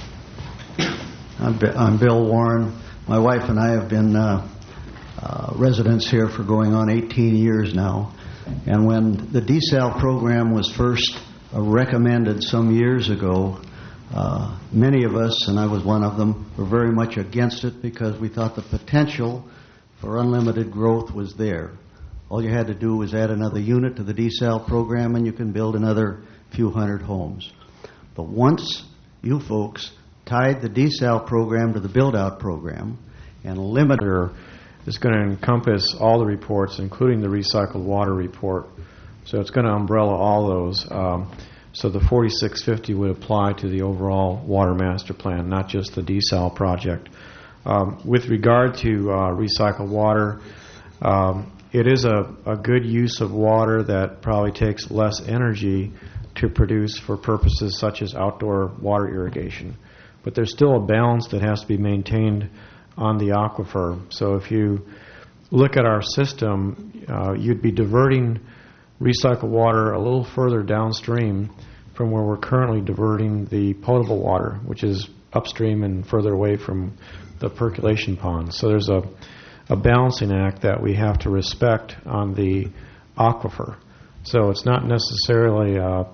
I'm Bill Warren. My wife and I have been residents here for going on 18 years now. And when the desal program was first recommended some years ago, many of us, and I was one of them, were very much against it because we thought the potential for unlimited growth was there. All you had to do was add another unit to the desal program and you can build another few hundred homes. But once you folks tied the desal program to the build-out program and limited, is going to encompass all the reports, including the recycled water report. So it's going to umbrella all those. So the 4650 would apply to the overall water master plan, not just the desal project. With regard to recycled water, it is a good use of water that probably takes less energy to produce for purposes such as outdoor water irrigation. But there's still a balance that has to be maintained on the aquifer. So if you look at our system, you'd be diverting recycled water a little further downstream from where we're currently diverting the potable water, which is upstream and further away from the percolation ponds. So there's a balancing act that we have to respect on the aquifer. So it's not necessarily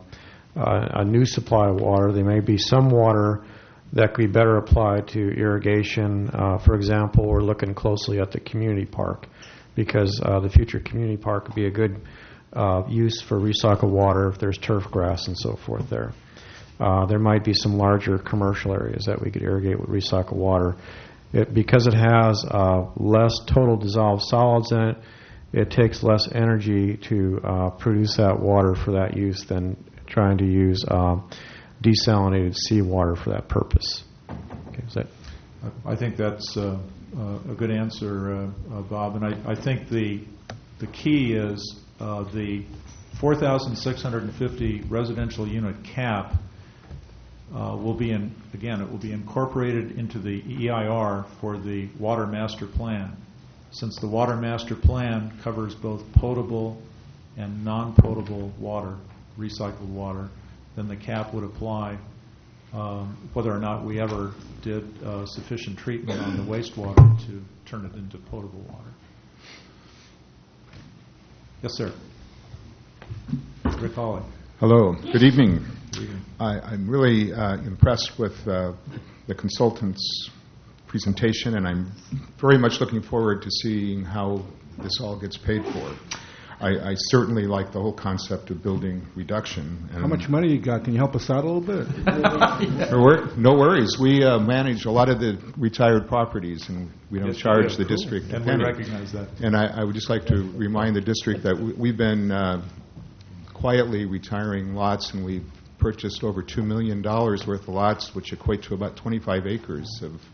a new supply of water. There may be some water that could be better applied to irrigation. For example, we're looking closely at the community park because the future community park would be a good use for recycled water if there's turf grass and so forth there. There might be some larger commercial areas that we could irrigate with recycled water. Because it has less total dissolved solids in it, it takes less energy to produce that water for that use than trying to use desalinated seawater for that purpose. Okay, is that? I think that's a good answer, Bob. And I think the key is the 4,650 residential unit cap will be it will be incorporated into the EIR for the water master plan. Since the water master plan covers both potable and non-potable water, recycled water, then the cap would apply whether or not we ever did sufficient treatment on the wastewater to turn it into potable water. Yes, sir. Rick Hawley. Hello. Good evening. Good evening. I'm really impressed with the consultant's presentation, and I'm very much looking forward to seeing how this all gets paid for. I certainly like the whole concept of building reduction. How much money you got? Can you help us out a little bit? No worries. We manage a lot of the retired properties, and we don't charge the district a penny. And we recognize that. And I would just like to remind the district that we've been quietly retiring lots, and we've purchased over $2 million worth of lots, which equate to about 25 acres of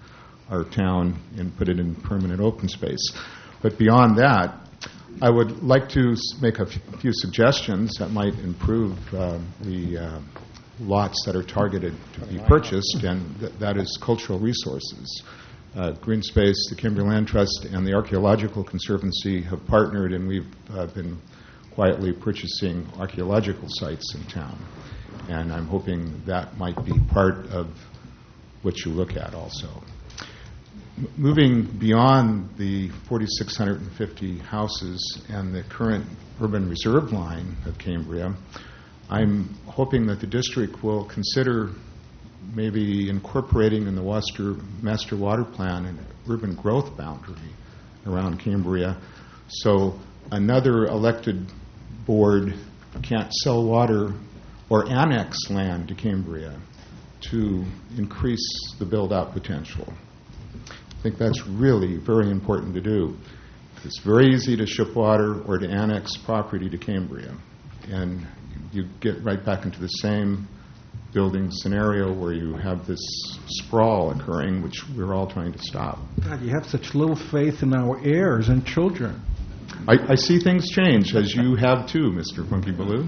our town and put it in permanent open space. But beyond that, I would like to make a few suggestions that might improve the lots that are targeted to be purchased, and that is cultural resources. Green Space, the Cambria Land Trust, and the Archaeological Conservancy have partnered, and we've been quietly purchasing archaeological sites in town. And I'm hoping that might be part of what you look at also. Moving beyond the 4,650 houses and the current urban reserve line of Cambria, I'm hoping that the district will consider maybe incorporating in the Master Water Plan an urban growth boundary around Cambria, so another elected board can't sell water or annex land to Cambria to increase the build-out potential. I think that's really very important to do. It's very easy to ship water or to annex property to Cambria, and you get right back into the same building scenario where you have this sprawl occurring, which we're all trying to stop. God, you have such little faith in our heirs and children. I see things change, as you have too, Mr. Funky Baloo.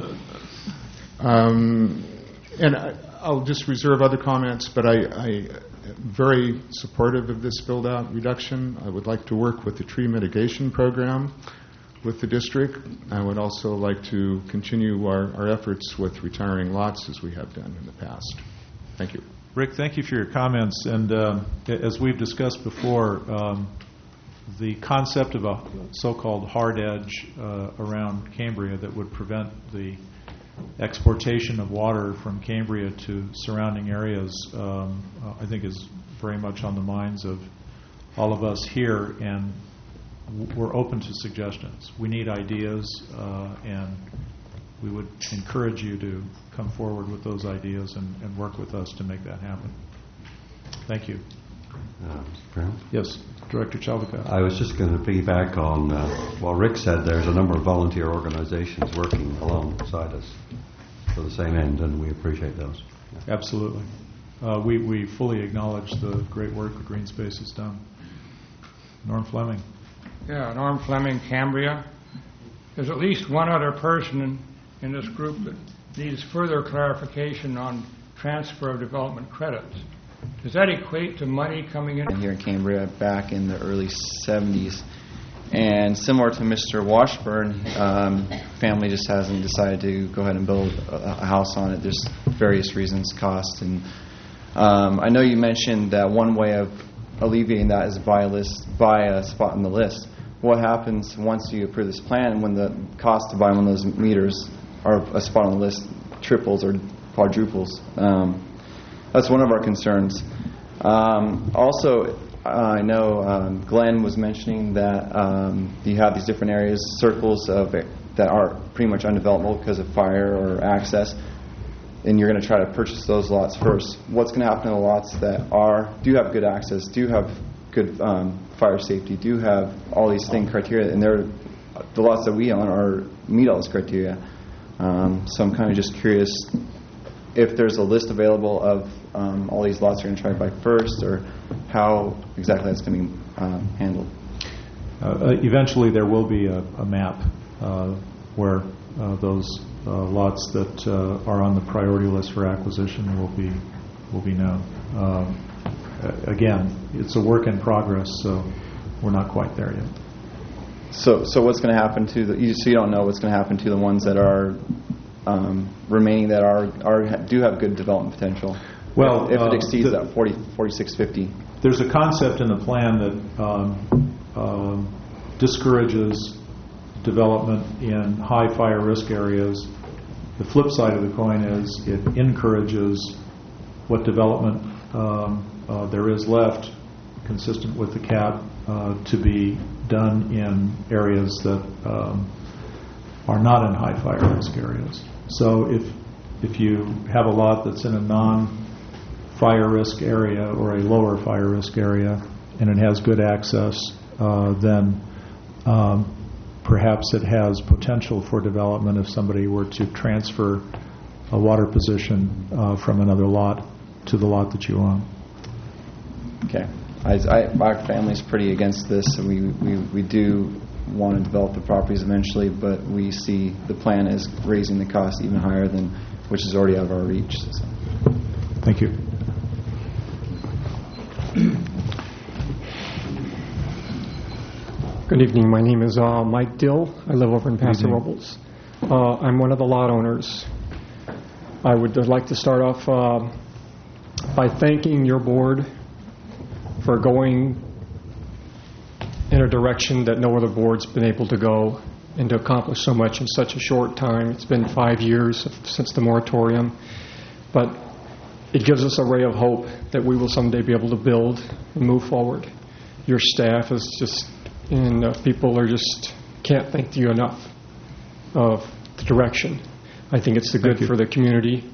And I'll just reserve other comments, but I am very supportive of this build-out reduction. I would like to work with the tree mitigation program with the district. I would also like to continue our efforts with retiring lots as we have done in the past. Thank you. Rick, thank you for your comments. And as we've discussed before, the concept of a so-called hard edge around Cambria that would prevent the exportation of water from Cambria to surrounding areas, I think is very much on the minds of all of us here, and we're open to suggestions. We need ideas, and we would encourage you to come forward with those ideas and work with us to make that happen. Thank you. Mr. Brown? Yes, Director Chaldicoff. I was just going to piggyback on what Rick said. There's a number of volunteer organizations working alongside us for the same end, and we appreciate those. Yeah. Absolutely. We fully acknowledge the great work that Green Space has done. Norm Fleming. Yeah, Norm Fleming, Cambria. There's at least one other person in this group that needs further clarification on transfer of development credits. Does that equate to money coming in? Here in Cambria back in the early 70s. And similar to Mr. Washburn, family just hasn't decided to go ahead and build a house on it. There's various reasons, cost. And I know you mentioned that one way of alleviating that is buy a spot on the list. What happens once you approve this plan when the cost to buy one of those meters or a spot on the list triples or quadruples? That's one of our concerns. Also, I know Glenn was mentioning that you have these different areas, circles of it, that are pretty much undevelopable because of fire or access, and you're going to try to purchase those lots first. What's going to happen to the lots that do have good access, do have good fire safety, do have all these criteria, and the lots that we own meet all those criteria. So I'm kind of just curious if there's a list available of all these lots you're going to try to buy first, or how exactly that's going to be handled. Eventually there will be a map where those lots that are on the priority list for acquisition will be known. Again, it's a work in progress, so we're not quite there yet. So what's going to happen to so you don't know what's going to happen to the ones that are remaining that do have good development potential? Well, if it exceeds that 4650. There's a concept in the plan that discourages development in high fire risk areas. The flip side of the coin is it encourages what development there is left, consistent with the cap, to be done in areas that are not in high fire risk areas. So if you have a lot that's in a non-fire risk area or a lower fire risk area and it has good access, then perhaps it has potential for development if somebody were to transfer a water position from another lot to the lot that you own. Okay. our family's pretty against this. We do want to develop the properties eventually, but we see the plan as raising the cost even higher than which is already out of our reach. So. Thank you. Good evening. My name is Mike Dill. I live over in Paso Robles. I'm one of the lot owners. I would like to start off by thanking your board for going in a direction that no other board's been able to go and to accomplish so much in such a short time. It's been 5 years since the moratorium, but it gives us a ray of hope that we will someday be able to build and move forward. Your staff is just, and people are just, can't thank you enough of the direction. I think it's good for the community,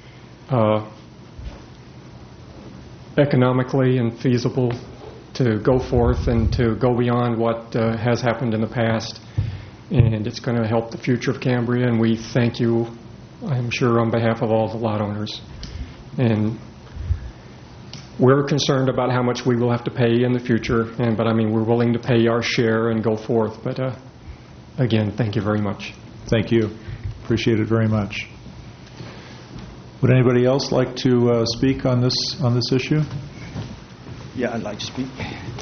economically and feasible to go forth and to go beyond what has happened in the past. And it's going to help the future of Cambria, and we thank you, I'm sure, on behalf of all the lot owners. And we're concerned about how much we will have to pay in the future, but I mean, we're willing to pay our share and go forth. But again, thank you very much. Thank you. Appreciate it very much. Would anybody else like to speak on this issue? Yeah, I'd like to speak.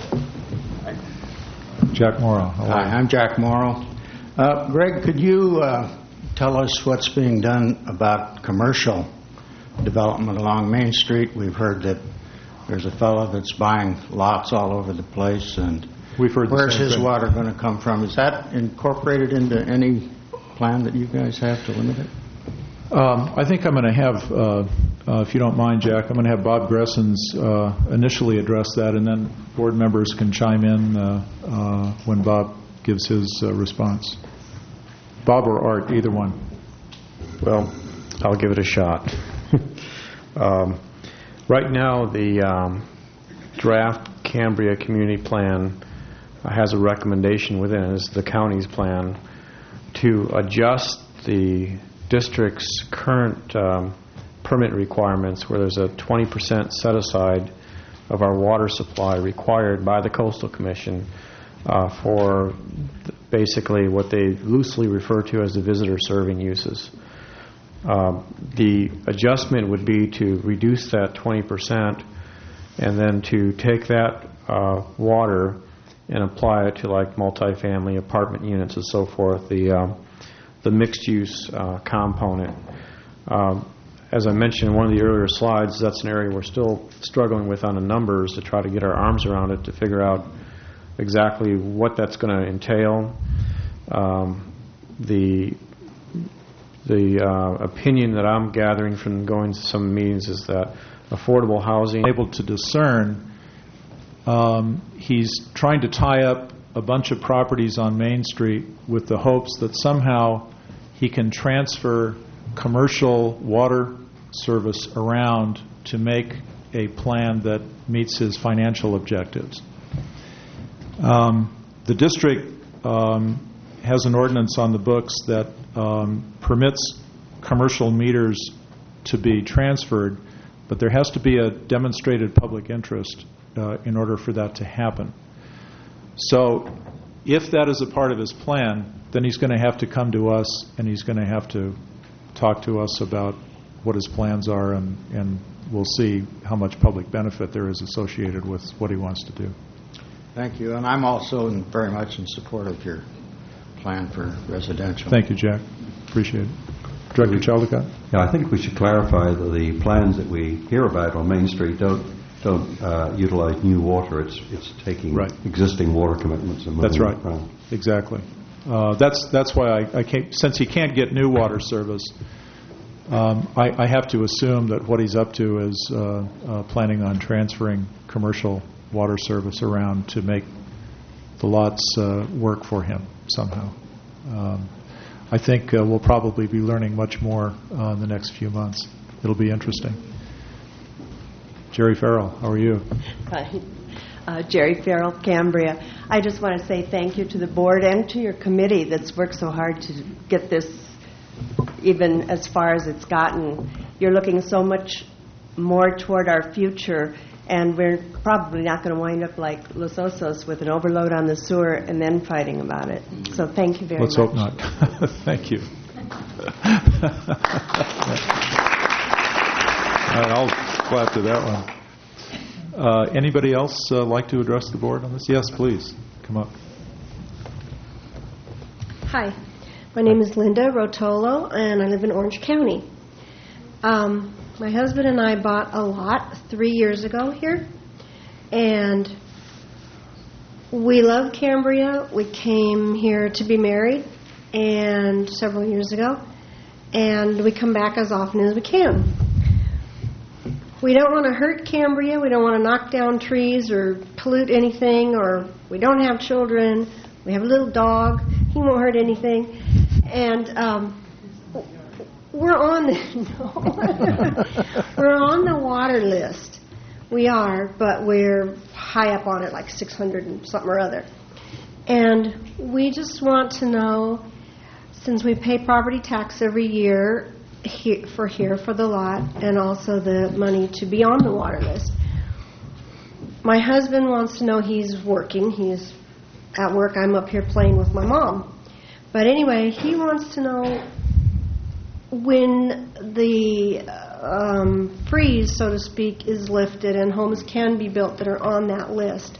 Jack Morrow. Hi, I'm Jack Morrow. Greg, could you tell us what's being done about commercial development along Main Street? We've heard that there's a fellow that's buying lots all over the place, and we've heard where's his water going to come from? Is that incorporated into any plan that you guys have to limit it? I think I'm going to have, if you don't mind, Jack, I'm going to have Bob Gressens initially address that, and then board members can chime in when Bob gives his response. Bob or Art, either one. Well, I'll give it a shot. Right now, the draft Cambria Community Plan has a recommendation within it, it's the county's plan, to adjust the district's current permit requirements, where there's a 20% set aside of our water supply required by the Coastal Commission for basically what they loosely refer to as the visitor serving uses. The adjustment would be to reduce that 20% and then to take that water and apply it to like multifamily apartment units and so forth, the mixed-use component. As I mentioned in one of the earlier slides, that's an area we're still struggling with on the numbers to try to get our arms around it to figure out exactly what that's going to entail. The opinion that I'm gathering from going to some meetings is that affordable housing... Able to discern, he's trying to tie up a bunch of properties on Main Street with the hopes that somehow he can transfer commercial water service around to make a plan that meets his financial objectives. The district has an ordinance on the books that permits commercial meters to be transferred, but there has to be a demonstrated public interest in order for that to happen. So if that is a part of his plan, then he's going to have to come to us and he's going to have to talk to us about what his plans are, and we'll see how much public benefit there is associated with what he wants to do. Thank you. And I'm also very much in support of your plan for residential. Thank you, Jack. Appreciate it. Director Chaldecott? Yeah, I think we should clarify that the plans that we hear about on Main Street don't utilize new water. It's taking existing water commitments and moving them around. Exactly. That's why I can't, since he can't get new water service, I have to assume that what he's up to is planning on transferring commercial water service around to make the lots work for him somehow. I think we'll probably be learning much more in the next few months. It'll be interesting. Jerry Farrell, how are you? Hi. Jerry Farrell, Cambria. I just want to say thank you to the board and to your committee that's worked so hard to get this even as far as it's gotten. You're looking so much more toward our future, And we're probably not going to wind up like Los Osos with an overload on the sewer and then fighting about it. So thank you very much. Let's hope not. Thank you. All right, I'll clap to that one. Anybody else like to address the board on this? Yes, please. Come up. Hi, my name is Linda Rotolo, and I live in Orange County. My husband and I bought a lot 3 years ago here, and we love Cambria. We came here to be married and several years ago, and we come back as often as we can. We don't want to hurt Cambria. We don't want to knock down trees or pollute anything, or we don't have children. We have a little dog. He won't hurt anything. And we're on we're on the water list. We are, but we're high up on it, like 600 and something or other. And we just want to know, since we pay property tax every year for the lot, and also the money to be on the water list. My husband wants to know he's working. He's at work. I'm up here playing with my mom. But anyway, he wants to know when the freeze, so to speak, is lifted and homes can be built that are on that list.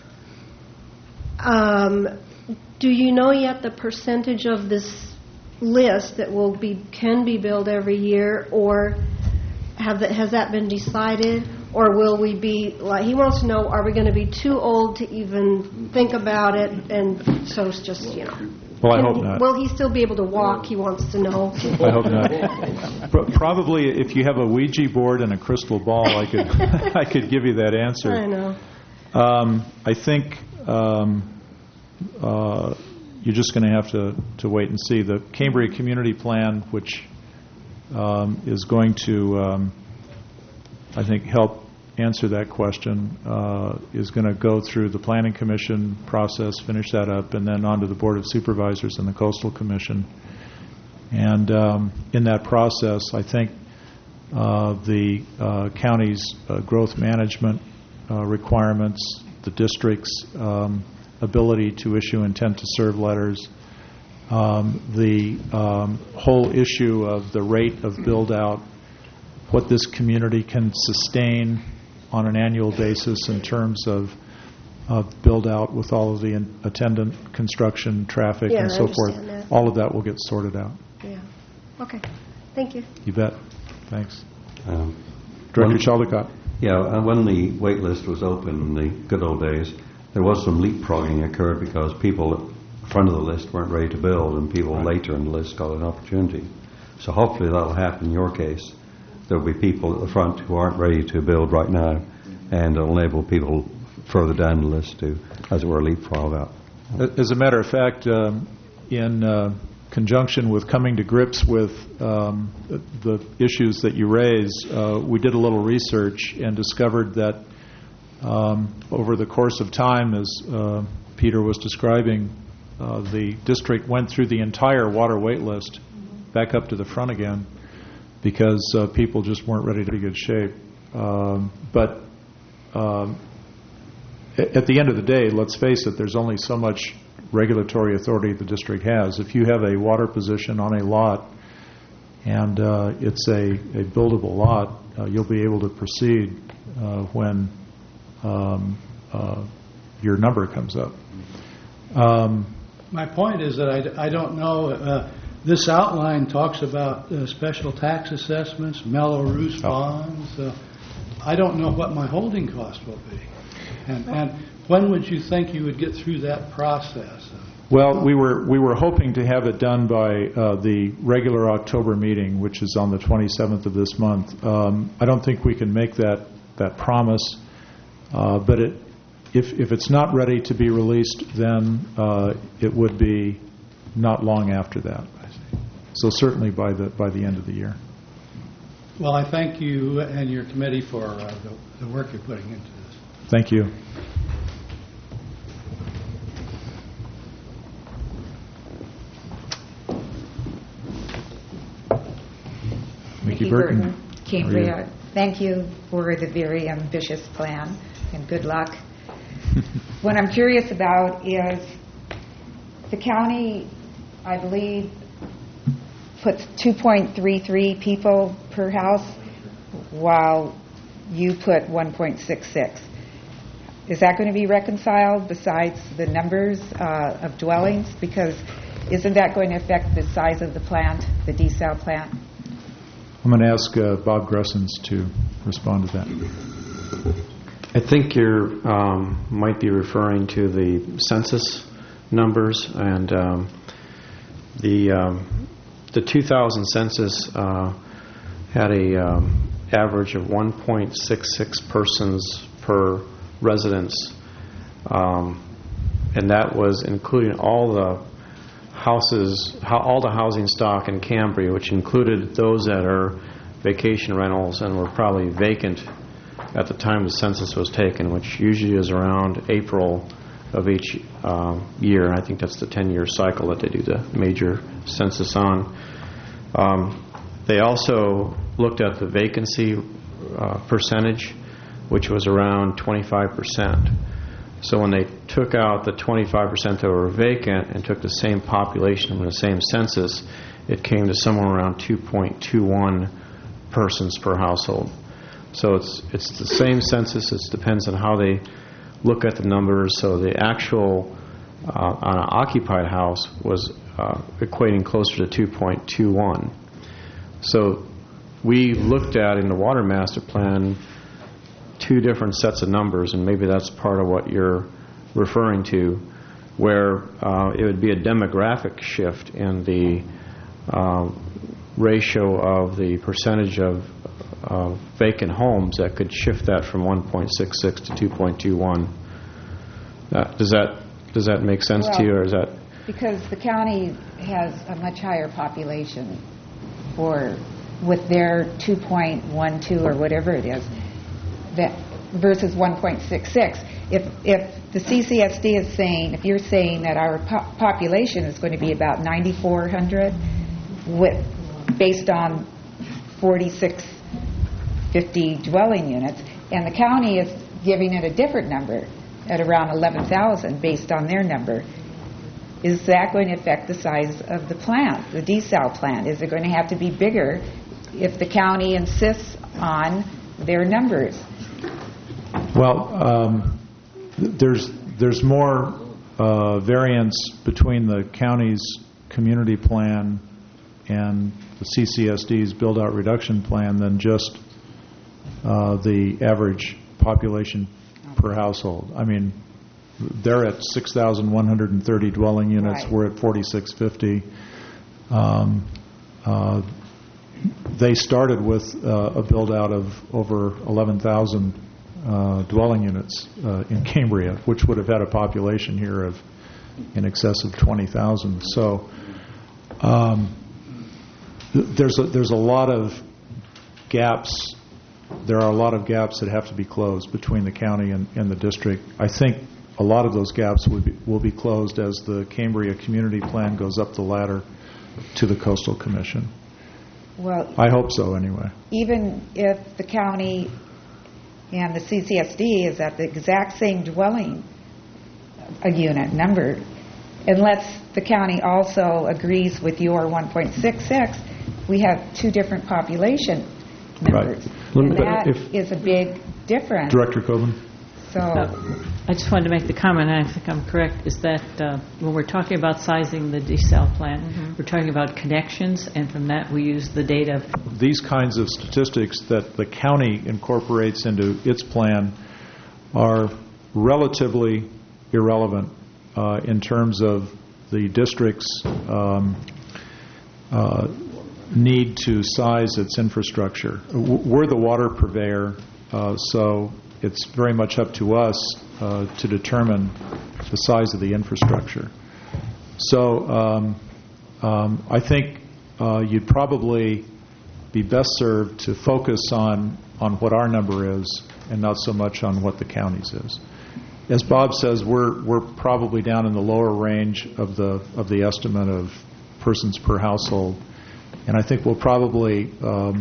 Do you know yet the percentage of this list that can be built every year, or has that been decided, or will we be like, he wants to know, are we going to be too old to even think about it? And so it's just, Well, I hope not. Will he still be able to walk? He wants to know. I hope not. Probably, if you have a Ouija board and a crystal ball, I could give you that answer. I know. I think you're just going to have to wait and see. The Cambria Community Plan, which is going to, I think, help answer that question, is going to go through the Planning Commission process, finish that up, and then on to the Board of Supervisors and the Coastal Commission. And in that process, I think the county's growth management requirements, the district's ability to issue intent to serve letters, the whole issue of the rate of build-out, what this community can sustain on an annual basis in terms of build-out with all of the attendant construction, traffic, and so forth. That. All of that will get sorted out. Yeah. Okay. Thank you. You bet. Thanks. Director Chaldecott. Yeah, when the wait list was open in the good old days, there was some leapfrogging occurred because people at the front of the list weren't ready to build, and people later in the list got an opportunity. So hopefully that'll happen in your case. There'll be people at the front who aren't ready to build right now, and it'll enable people further down the list to, as it were, leapfrog out. As a matter of fact, in conjunction with coming to grips with the issues that you raise, we did a little research and discovered that over the course of time, as Peter was describing, the district went through the entire water wait list back up to the front again because people just weren't ready to be in good shape. But at the end of the day, let's face it, there's only so much regulatory authority the district has. If you have a water position on a lot and it's a buildable lot, you'll be able to proceed when your number comes up. My point is that I don't know. This outline talks about special tax assessments, Mello-Roos bonds. I don't know what my holding cost will be. And when would you think you would get through that process? Well, we were hoping to have it done by the regular October meeting, which is on the 27th of this month. I don't think we can make that promise, but if it's not ready to be released, then it would be not long after that. So certainly by the end of the year. Well, I thank you and your committee for the work you're putting into this. Thank you. Mickey Burton, Cambria Thank you for the very ambitious plan, and good luck. What I'm curious about is the county, I believe, puts 2.33 people per house, while you put 1.66. Is that going to be reconciled besides the numbers of dwellings? Because isn't that going to affect the size of the plant, the desal plant? I'm going to ask Bob Gressens to respond to that. I think you might be referring to the census numbers, and the 2000 census had a average of 1.66 persons per residence, and that was including all the houses, all the housing stock in Cambria, which included those that are vacation rentals and were probably vacant at the time the census was taken, which usually is around April of each year. And I think that's the 10-year cycle that they do the major census on. They also looked at the vacancy percentage, which was around 25%. So when they took out the 25% that were vacant and took the same population from the same census, it came to somewhere around 2.21 persons per household. So it's the same census. It depends on how they look at the numbers. So the actual on an occupied house was equating closer to 2.21. So we looked at in the Water Master Plan two different sets of numbers, and maybe that's part of what you're referring to, where it would be a demographic shift in the ratio of the percentage of vacant homes that could shift that from 1.66 to 2.21. Does that make sense to you, or is that? Because the county has a much higher population, or with their 2.12 or whatever it is, that versus 1.66. If the CCSD is saying, if you're saying that our population is going to be about 9,400, based on 4,650 dwelling units, and the county is giving it a different number at around 11,000 based on their number, is that going to affect the size of the plant, the desal plant? Is it going to have to be bigger if the county insists on their numbers? Well, there's more variance between the county's community plan and the CCSD's build-out reduction plan than just the average population per household. I mean, they're at 6,130 dwelling units. Right. We're at 4,650. They started with a build-out of over 11,000 dwelling units in Cambria, which would have had a population here of in excess of 20,000. So there's a lot of gaps. There are a lot of gaps that have to be closed between the county and the district. I think a lot of those gaps will be closed as the Cambria Community Plan goes up the ladder to the Coastal Commission. Well, I hope so, anyway. Even if the county and the CCSD is at the exact same dwelling unit number, unless the county also agrees with your 1.66, we have two different population numbers. Right. And that is a big difference. Director Coben? So I just wanted to make the comment, and I think I'm correct, is that when we're talking about sizing the desal plant, we're talking about connections, and from that we use the data. These kinds of statistics that the county incorporates into its plan are relatively irrelevant in terms of the district's need to size its infrastructure. We're the water purveyor, so it's very much up to us to determine the size of the infrastructure. So I think you'd probably be best served to focus on what our number is and not so much on what the county's is. As Bob says, we're probably down in the lower range of the estimate of persons per household, and I think we'll probably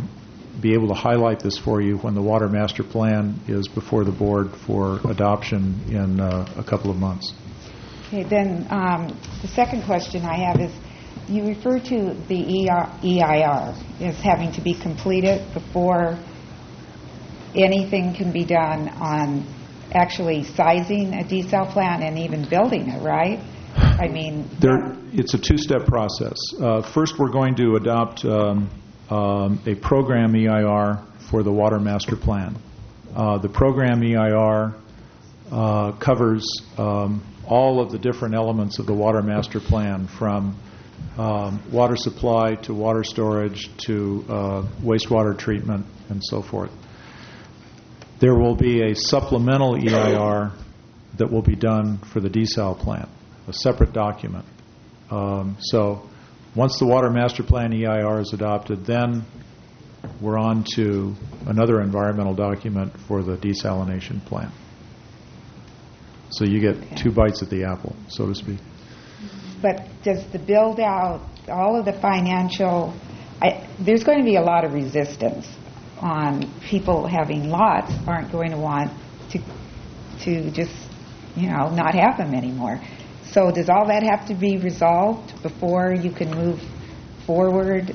be able to highlight this for you when the Water Master Plan is before the board for adoption in a couple of months. Okay, then the second question I have is, you refer to the EIR as having to be completed before anything can be done on actually sizing a desal plant and even building it, right? I mean... It's a two-step process. First, we're going to adopt a program EIR for the Water Master Plan. The program EIR covers all of the different elements of the Water Master Plan, from water supply to water storage to wastewater treatment and so forth. There will be a supplemental EIR that will be done for the desal plant, a separate document. So once the Water Master Plan EIR is adopted, then we're on to another environmental document for the desalination plant. So you get two bites at the apple, so to speak. But does the build-out, all of the financial... there's going to be a lot of resistance on people having lots aren't going to want to just, not have them anymore. So does all that have to be resolved before you can move forward?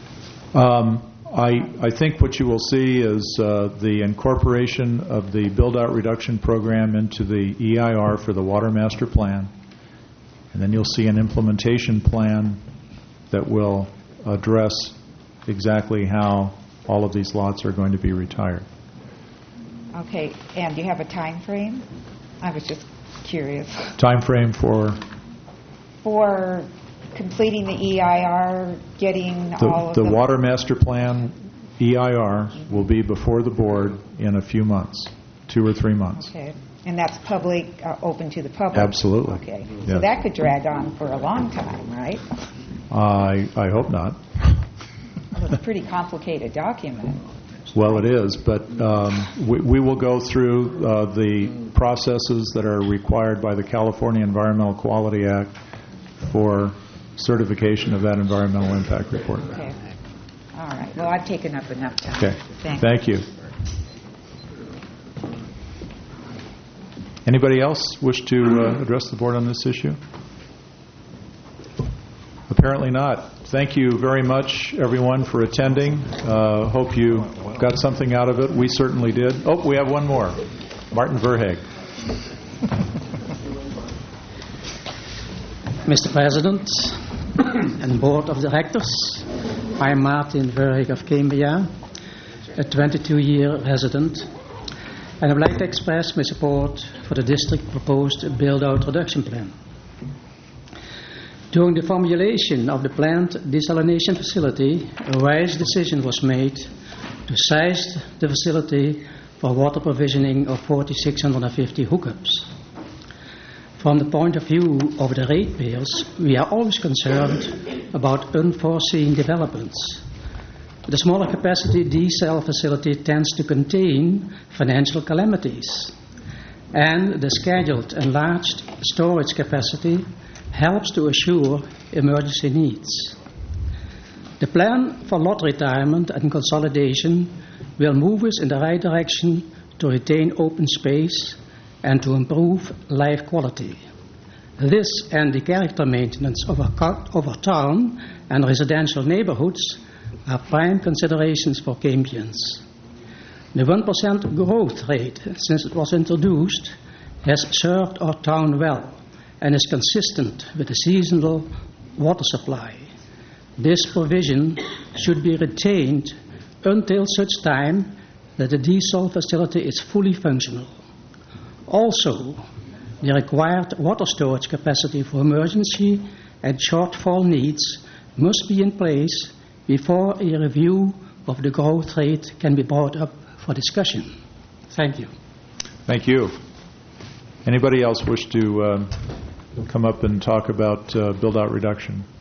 I think what you will see is the incorporation of the build-out reduction program into the EIR for the Water Master Plan. And then you'll see an implementation plan that will address exactly how all of these lots are going to be retired. Okay, and do you have a time frame? I was just curious. Time frame for? For completing the EIR, getting all of the Water Master Plan EIR will be before the board in a few months, 2 or 3 months. Okay. And that's public, open to the public? Absolutely. Okay. Yes. So that could drag on for a long time, right? I hope not. Well, it's a pretty complicated document. Well, it is, but we will go through the processes that are required by the California Environmental Quality Act for certification of that environmental impact report. Okay. All right. Well, I've taken up enough time. Okay. Thank you. Anybody else wish to address the board on this issue? Apparently not. Thank you very much, everyone, for attending. Hope you got something out of it. We certainly did. Oh, we have one more. Martin Verheeg. Mr. President and Board of Directors, I am Martin Verheeg of Cambria, a 22-year resident, and I would like to express my support for the district proposed build-out reduction plan. During the formulation of the planned desalination facility, a wise decision was made to size the facility for water provisioning of 4,650 hookups. From the point of view of the ratepayers, we are always concerned about unforeseen developments. The smaller capacity desal facility tends to contain financial calamities, and the scheduled enlarged storage capacity helps to assure emergency needs. The plan for lot retirement and consolidation will move us in the right direction to retain open space and to improve life quality. This and the character maintenance of our town and residential neighborhoods are prime considerations for Cambrians. The 1% growth rate since it was introduced has served our town well and is consistent with the seasonal water supply. This provision should be retained until such time that the desal facility is fully functional. Also, the required water storage capacity for emergency and shortfall needs must be in place before a review of the growth rate can be brought up for discussion. Thank you. Thank you. Anybody else wish to come up and talk about build-out reduction?